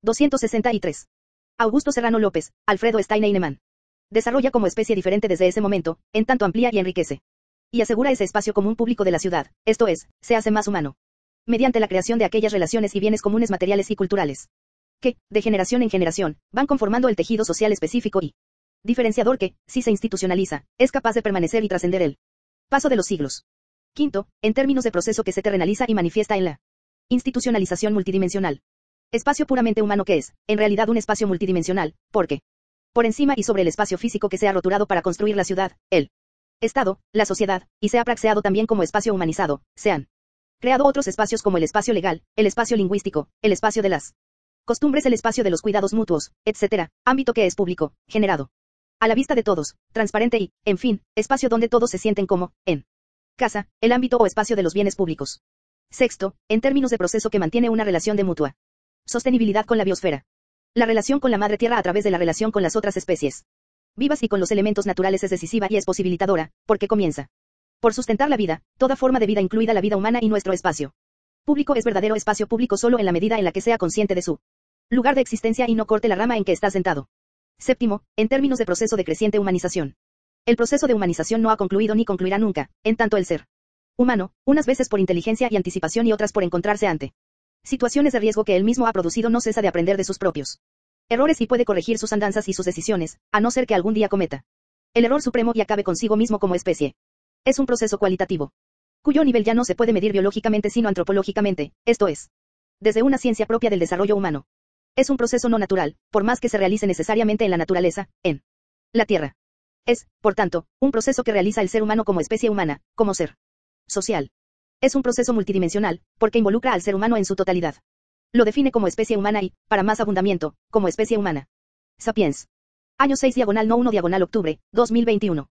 263. Augusto Serrano López, Alfredo Stein Heinemann. Desarrolla como especie diferente desde ese momento, en tanto amplía y enriquece. Y asegura ese espacio común público de la ciudad, esto es, se hace más humano. Mediante la creación de aquellas relaciones y bienes comunes materiales y culturales. Que, de generación en generación, van conformando el tejido social específico y diferenciador que, si se institucionaliza, es capaz de permanecer y trascender el paso de los siglos. Quinto, en términos de proceso que se terrenaliza y manifiesta en la institucionalización multidimensional. Espacio puramente humano que es, en realidad un espacio multidimensional, porque, por encima y sobre el espacio físico que se ha roturado para construir la ciudad, el Estado, la sociedad, y se ha praxeado también como espacio humanizado, se han creado otros espacios como el espacio legal, el espacio lingüístico, el espacio de las costumbres, el espacio de los cuidados mutuos, etc., ámbito que es público, generado a la vista de todos, transparente y, en fin, espacio donde todos se sienten como, en casa, el ámbito o espacio de los bienes públicos. Sexto, en términos de proceso que mantiene una relación de mutua sostenibilidad con la biosfera. La relación con la madre tierra a través de la relación con las otras especies vivas y con los elementos naturales es decisiva y es posibilitadora, porque comienza por sustentar la vida, toda forma de vida incluida la vida humana y nuestro espacio público es verdadero espacio público solo en la medida en la que sea consciente de su lugar de existencia y no corte la rama en que está sentado. Séptimo, en términos de proceso de creciente humanización. El proceso de humanización no ha concluido ni concluirá nunca, en tanto el ser humano, unas veces por inteligencia y anticipación y otras por encontrarse ante situaciones de riesgo que él mismo ha producido, no cesa de aprender de sus propios errores y puede corregir sus andanzas y sus decisiones, a no ser que algún día cometa el error supremo y acabe consigo mismo como especie. Es un proceso cualitativo, cuyo nivel ya no se puede medir biológicamente sino antropológicamente, esto es, desde una ciencia propia del desarrollo humano. Es un proceso no natural, por más que se realice necesariamente en la naturaleza, en la Tierra. Es, por tanto, un proceso que realiza el ser humano como especie humana, como ser social. Es un proceso multidimensional, porque involucra al ser humano en su totalidad. Lo define como especie humana y, para más abundamiento, como especie humana. Sapiens. Año 6 diagonal no 1 diagonal octubre, 2021.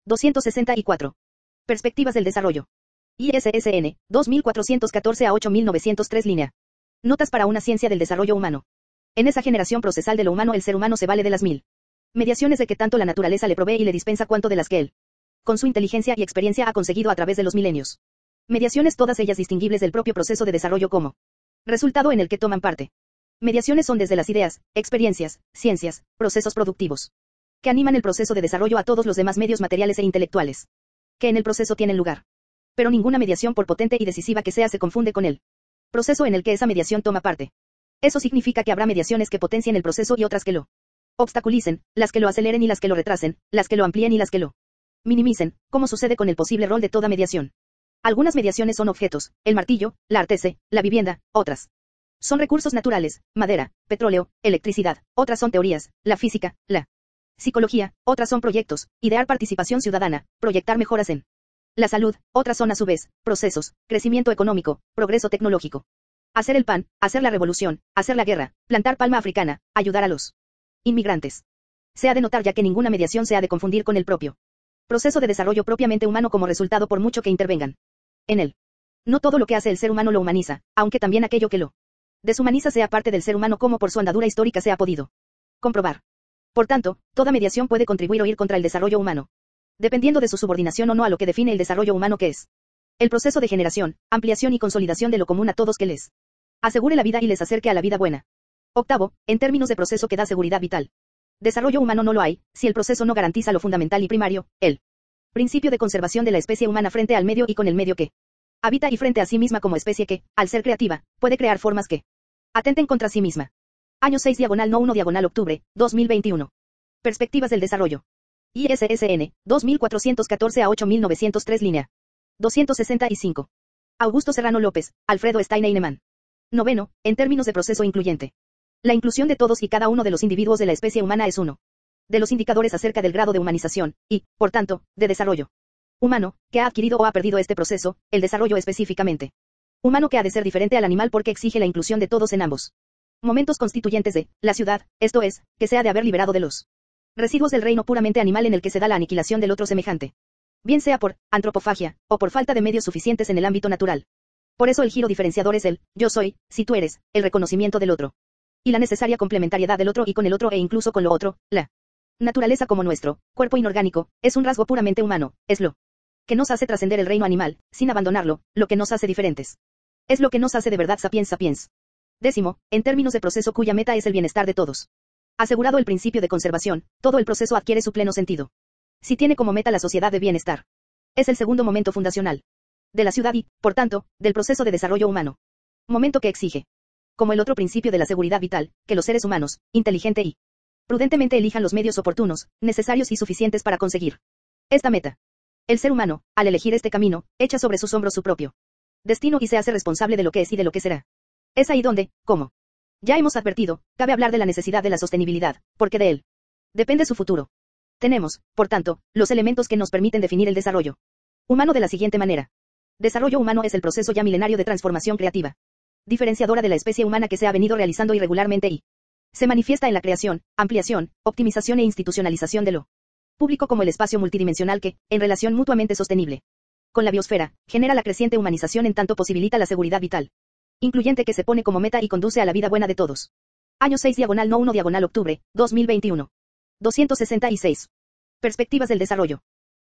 264. Perspectivas del desarrollo. ISSN, 2414 a 8903 línea. Notas para una ciencia del desarrollo humano. En esa generación procesal de lo humano el ser humano se vale de las mil mediaciones de que tanto la naturaleza le provee y le dispensa cuanto de las que él, con su inteligencia y experiencia ha conseguido a través de los milenios. Mediaciones todas ellas distinguibles del propio proceso de desarrollo como resultado en el que toman parte. Mediaciones son desde las ideas, experiencias, ciencias, procesos productivos, que animan el proceso de desarrollo a todos los demás medios materiales e intelectuales, que en el proceso tienen lugar. Pero ninguna mediación por potente y decisiva que sea se confunde con él proceso en el que esa mediación toma parte. Eso significa que habrá mediaciones que potencien el proceso y otras que lo obstaculicen, las que lo aceleren y las que lo retrasen, las que lo amplíen y las que lo minimicen, como sucede con el posible rol de toda mediación. Algunas mediaciones son objetos, el martillo, la artese, la vivienda, otras son recursos naturales, madera, petróleo, electricidad, otras son teorías, la física, la psicología, otras son proyectos, idear participación ciudadana, proyectar mejoras en la salud, otras son a su vez, procesos, crecimiento económico, progreso tecnológico. Hacer el pan, hacer la revolución, hacer la guerra, plantar palma africana, ayudar a los inmigrantes. Se ha de notar ya que ninguna mediación se ha de confundir con el propio proceso de desarrollo propiamente humano como resultado por mucho que intervengan en él. No todo lo que hace el ser humano lo humaniza, aunque también aquello que lo deshumaniza sea parte del ser humano como por su andadura histórica se ha podido comprobar. Por tanto, toda mediación puede contribuir o ir contra el desarrollo humano, dependiendo de su subordinación o no a lo que define el desarrollo humano, que es el proceso de generación, ampliación y consolidación de lo común a todos que les asegure la vida y les acerque a la vida buena. Octavo, en términos de proceso que da seguridad vital. Desarrollo humano no lo hay, si el proceso no garantiza lo fundamental y primario, el principio de conservación de la especie humana frente al medio y con el medio que habita y frente a sí misma como especie que, al ser creativa, puede crear formas que atenten contra sí misma. Año 6 diagonal no 1 diagonal octubre, 2021. Perspectivas del desarrollo. ISSN, 2414 a 8903 línea 265. Augusto Serrano López, Alfredo Stein Heinemann. Noveno, en términos de proceso incluyente. La inclusión de todos y cada uno de los individuos de la especie humana es uno de los indicadores acerca del grado de humanización, y, por tanto, de desarrollo humano, que ha adquirido o ha perdido este proceso, el desarrollo específicamente humano que ha de ser diferente al animal porque exige la inclusión de todos en ambos momentos constituyentes de la ciudad, esto es, que se ha de haber liberado de los residuos del reino puramente animal en el que se da la aniquilación del otro semejante, bien sea por antropofagia, o por falta de medios suficientes en el ámbito natural. Por eso el giro diferenciador es el yo soy, si tú eres, el reconocimiento del otro, y la necesaria complementariedad del otro y con el otro e incluso con lo otro, la naturaleza como nuestro cuerpo inorgánico, es un rasgo puramente humano, es lo que nos hace trascender el reino animal, sin abandonarlo, lo que nos hace diferentes. Es lo que nos hace de verdad sapiens sapiens. Décimo, en términos de proceso cuya meta es el bienestar de todos. Asegurado el principio de conservación, todo el proceso adquiere su pleno sentido. Si tiene como meta la sociedad de bienestar. Es el segundo momento fundacional de la ciudad y, por tanto, del proceso de desarrollo humano. Momento que exige, como el otro principio de la seguridad vital, que los seres humanos, inteligente y prudentemente elijan los medios oportunos, necesarios y suficientes para conseguir esta meta. El ser humano, al elegir este camino, echa sobre sus hombros su propio destino y se hace responsable de lo que es y de lo que será. Es ahí donde, como ya hemos advertido, cabe hablar de la necesidad de la sostenibilidad, porque de él depende su futuro. Tenemos, por tanto, los elementos que nos permiten definir el desarrollo humano de la siguiente manera. Desarrollo humano es el proceso ya milenario de transformación creativa, diferenciadora de la especie humana que se ha venido realizando irregularmente y se manifiesta en la creación, ampliación, optimización e institucionalización de lo público como el espacio multidimensional que, en relación mutuamente sostenible con la biosfera, genera la creciente humanización en tanto posibilita la seguridad vital incluyente que se pone como meta y conduce a la vida buena de todos. Año 6 diagonal no 1 diagonal octubre, 2021. 266. Perspectivas del desarrollo.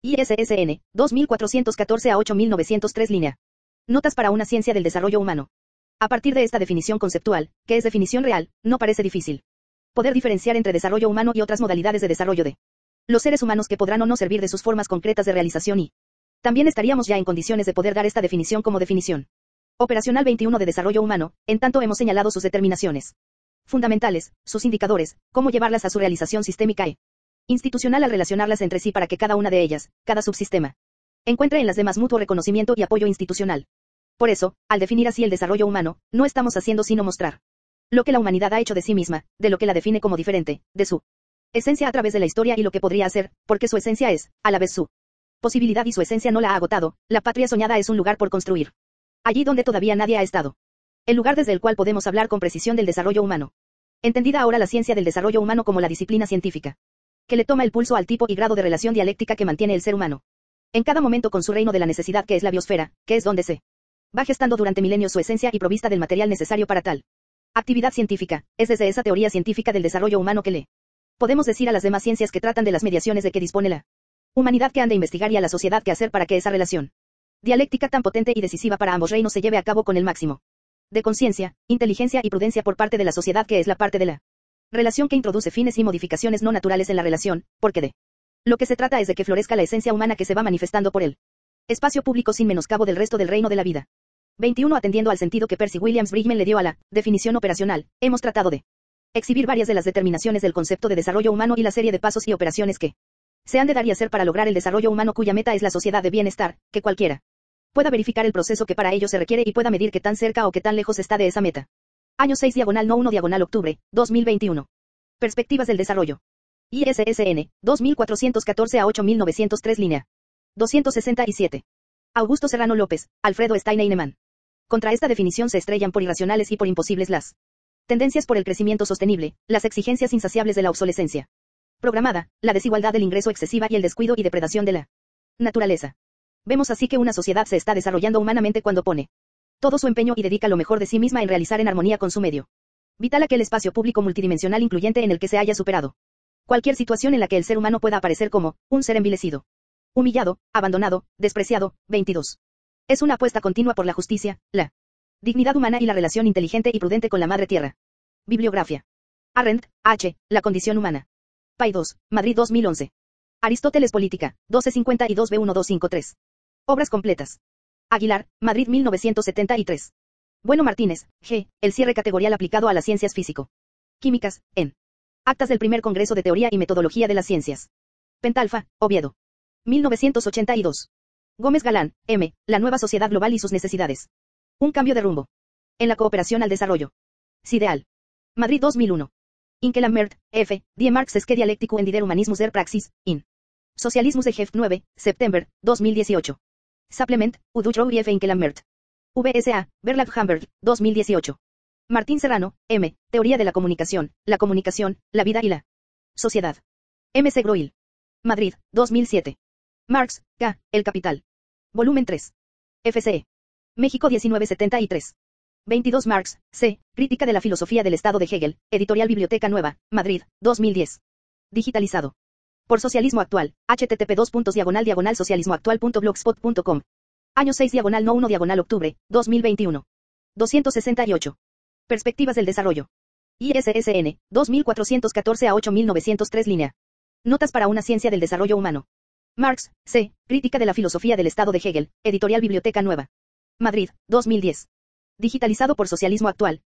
ISSN, 2414 a 8903 línea. Notas para una ciencia del desarrollo humano. A partir de esta definición conceptual, que es definición real, no parece difícil poder diferenciar entre desarrollo humano y otras modalidades de desarrollo de los seres humanos que podrán o no servir de sus formas concretas de realización y también estaríamos ya en condiciones de poder dar esta definición como definición operacional 21 de desarrollo humano, en tanto hemos señalado sus determinaciones fundamentales, sus indicadores, cómo llevarlas a su realización sistémica e institucional al relacionarlas entre sí para que cada una de ellas, cada subsistema, encuentre en las demás mutuo reconocimiento y apoyo institucional. Por eso, al definir así el desarrollo humano, no estamos haciendo sino mostrar lo que la humanidad ha hecho de sí misma, de lo que la define como diferente, de su esencia a través de la historia y lo que podría hacer, porque su esencia es, a la vez su posibilidad y su esencia no la ha agotado, la patria soñada es un lugar por construir. Allí donde todavía nadie ha estado. El lugar desde el cual podemos hablar con precisión del desarrollo humano. Entendida ahora la ciencia del desarrollo humano como la disciplina científica, que le toma el pulso al tipo y grado de relación dialéctica que mantiene el ser humano. En cada momento con su reino de la necesidad que es la biosfera, que es donde se va gestando durante milenios su esencia y provista del material necesario para tal actividad científica, es desde esa teoría científica del desarrollo humano que le podemos decir a las demás ciencias que tratan de las mediaciones de que dispone la humanidad que han de investigar y a la sociedad que hacer para que esa relación dialéctica tan potente y decisiva para ambos reinos se lleve a cabo con el máximo de conciencia, inteligencia y prudencia por parte de la sociedad que es la parte de la relación que introduce fines y modificaciones no naturales en la relación, porque de lo que se trata es de que florezca la esencia humana que se va manifestando por el espacio público sin menoscabo del resto del reino de la vida. 21. Atendiendo al sentido que Percy Williams Bridgman le dio a la definición operacional, hemos tratado de exhibir varias de las determinaciones del concepto de desarrollo humano y la serie de pasos y operaciones que se han de dar y hacer para lograr el desarrollo humano cuya meta es la sociedad de bienestar, que cualquiera pueda verificar el proceso que para ello se requiere y pueda medir qué tan cerca o qué tan lejos está de esa meta. Año 6 diagonal no 1 diagonal octubre, 2021. Perspectivas del desarrollo. ISSN, 2414 a 8903 línea 267. Augusto Serrano López, Alfredo Stein Heinemann. Contra esta definición se estrellan por irracionales y por imposibles las tendencias por el crecimiento sostenible, las exigencias insaciables de la obsolescencia programada, la desigualdad del ingreso excesiva y el descuido y depredación de la naturaleza. Vemos así que una sociedad se está desarrollando humanamente cuando pone todo su empeño y dedica lo mejor de sí misma en realizar en armonía con su medio vital aquel espacio público multidimensional incluyente en el que se haya superado cualquier situación en la que el ser humano pueda aparecer como un ser envilecido, humillado, abandonado, despreciado. 22. Es una apuesta continua por la justicia, la dignidad humana y la relación inteligente y prudente con la madre tierra. Bibliografía. Arendt, H. La condición humana. Paidós, Madrid 2011. Aristóteles Política, 1252 B1253. Obras completas. Aguilar, Madrid 1973. Bueno Martínez, G. El cierre categorial aplicado a las ciencias físico-químicas, en Actas del primer Congreso de Teoría y Metodología de las Ciencias. Pentalfa, Oviedo. 1982. Gómez Galán, M. La nueva sociedad global y sus necesidades. Un cambio de rumbo. En la cooperación al desarrollo. Sideal. Madrid 2001. Inkelambert, F. Die Marxische Dialektik und der Humanismus der Praxis, in Socialismus de Heft 9, September, 2018. Supplement, Udutro y F. Inkelambert. VSA, Verlag Hamburg, 2018. Martín Serrano, M. Teoría de la comunicación, la vida y la sociedad. M. C. Groil. Madrid, 2007. Marx, K. El Capital. Volumen 3. FCE. México 1973. 22 Marx, C. Crítica de la filosofía del Estado de Hegel, Editorial Biblioteca Nueva, Madrid, 2010. Digitalizado. Por Socialismo Actual, http://socialismoactual.blogspot.com. Año 6 no 1 octubre, 2021. 268. Perspectivas del desarrollo. ISSN, 2414 a 8903 línea. Notas para una ciencia del desarrollo humano. Marx, C. Crítica de la filosofía del Estado de Hegel, Editorial Biblioteca Nueva. Madrid, 2010. Digitalizado por Socialismo Actual,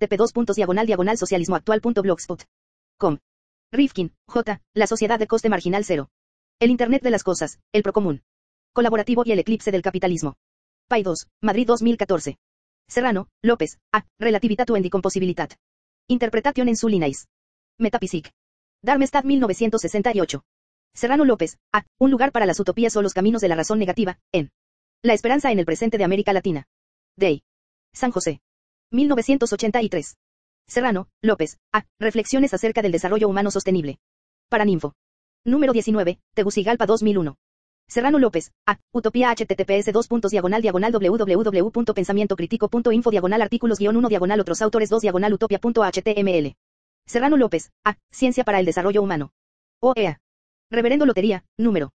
http://socialismoactual.blogspot.com. Rifkin, J. La sociedad de coste marginal cero. El Internet de las cosas, el procomún colaborativo y el eclipse del capitalismo. Paidós, Madrid 2014. Serrano, López, A. Relativitat und Incomposibilitat. Interpretation en su linais. Metaphysique. Darmstadt 1968. Serrano López, A. Un lugar para las utopías o los caminos de la razón negativa, en La esperanza en el presente de América Latina. Day. San José. 1983. Serrano, López, A. Reflexiones acerca del desarrollo humano sostenible. Paraninfo. Número 19, Tegucigalpa 2001. Serrano López, A. Utopía https://www.pensamientocritico.info artículos -1 otros autores 2 utopia.html. Serrano López, A. Ciencia para el desarrollo humano. OEA. Reverendo Lotería, número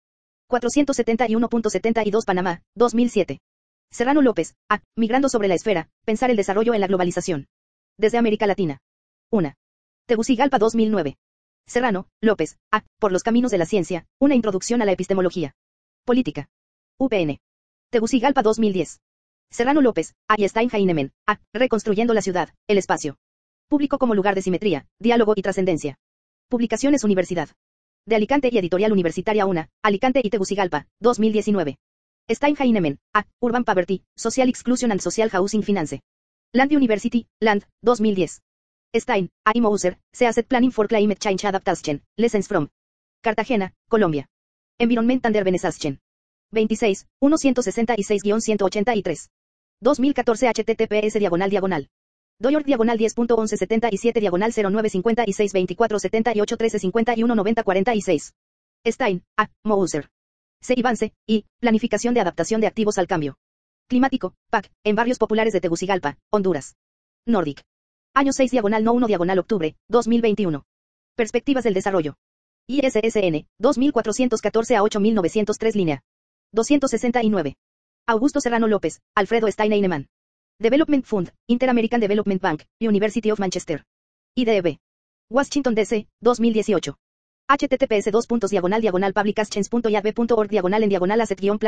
471.72 Panamá, 2007. Serrano López, A. Migrando sobre la esfera, pensar el desarrollo en la globalización. Desde América Latina. 1. Tegucigalpa 2009. Serrano, López, A. Por los caminos de la ciencia, una introducción a la epistemología política. UPN. Tegucigalpa 2010. Serrano López, A. y Stein Heinemann, A. Reconstruyendo la ciudad, el espacio público como lugar de simetría, diálogo y trascendencia. Publicaciones Universidad de Alicante y Editorial Universitaria UNA, Alicante y Tegucigalpa, 2019. Stein Heinemann, A. Urban Poverty, Social Exclusion and Social Housing Finance. Land University, Land, 2010. Stein, A. y Moser, C. Asset Planning for Climate Change Adaptation, Lessons from Cartagena, Colombia. Environment and Urbanization. 26, 166-183. 2014 https:// Doyor /10.1177 -0956 24 78 13 51 90 46. Stein, A. Moser. C. Ivance, I. Planificación de adaptación de activos al cambio climático, PAC, en barrios populares de Tegucigalpa, Honduras. Nordic. Año 6 no 1 octubre, 2021. Perspectivas del desarrollo. ISSN, 2414 a 8903 línea. 269. Augusto Serrano López, Alfredo Stein Heinemann. Development Fund, Inter-American Development Bank, University of Manchester. IDEB. Washington DC, 2018. https://publications.yadb.org/en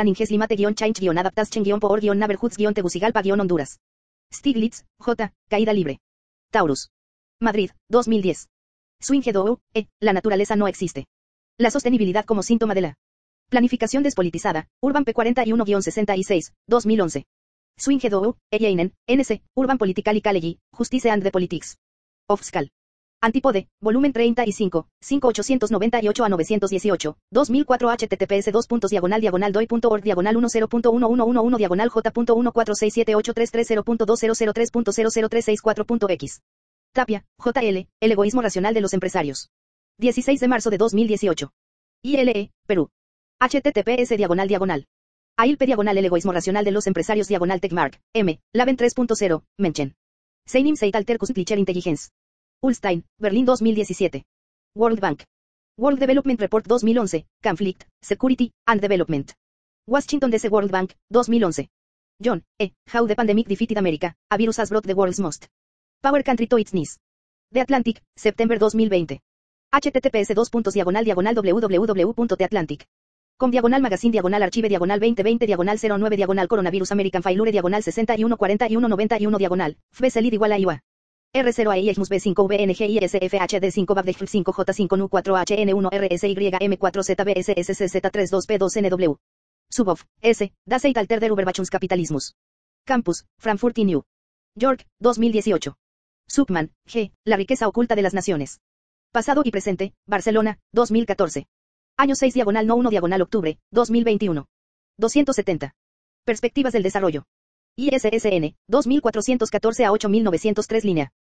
asset-planning-change-adaptation-por-neighborhoods-tegucigalpa-Honduras. Stiglitz, J. Caída libre. Taurus. Madrid, 2010. Swingedow, E. La naturaleza no existe. La sostenibilidad como síntoma de la planificación despolitizada, Urban P41-66, 2011. Swingedow, E. Einen, N.C., Urban Political Ecology, Justice and the Politics of Scale. Antípode, volumen 35, 5898 a 918, 2004 https://j.1010.org/j.1111110.j.203783330.2003.00364.x. Tapia, J.L., El egoísmo racional de los empresarios. 16 de marzo de 2018. ILE, Perú. https:// AILP diagonal el egoísmo racional de los empresarios diagonal Techmark, M, Laven 3.0, Menchen. Seinim Seitalter Kusitlicher Intelligence. Ulstein, Berlín 2017. World Bank. World Development Report 2011, Conflict, Security, and Development. Washington DC World Bank, 2011. John, E. How the Pandemic Defeated America, a Virus Has Brought the World's Most Power Country to Its Knees. The Atlantic, September 2020. https://www.theatlantic.com /magazine /archive 2020 /09 coronavirus American Failure 61419191 FBCLID igual a IWA. R0AIXMUS B5VNGISFHD5BAD5J5NU4HN1RSY-M4ZBSSZ32P2NW. Suboff, S. Das Zeitalter der Überwachungskapitalismus. Campus, Frankfurt y New York, 2018. Subman, G. La riqueza oculta de las naciones. Pasado y presente, Barcelona, 2014. Año 6 diagonal no 1 diagonal octubre, 2021. 270. Perspectivas del desarrollo. ISSN, 2414 a 8903 línea.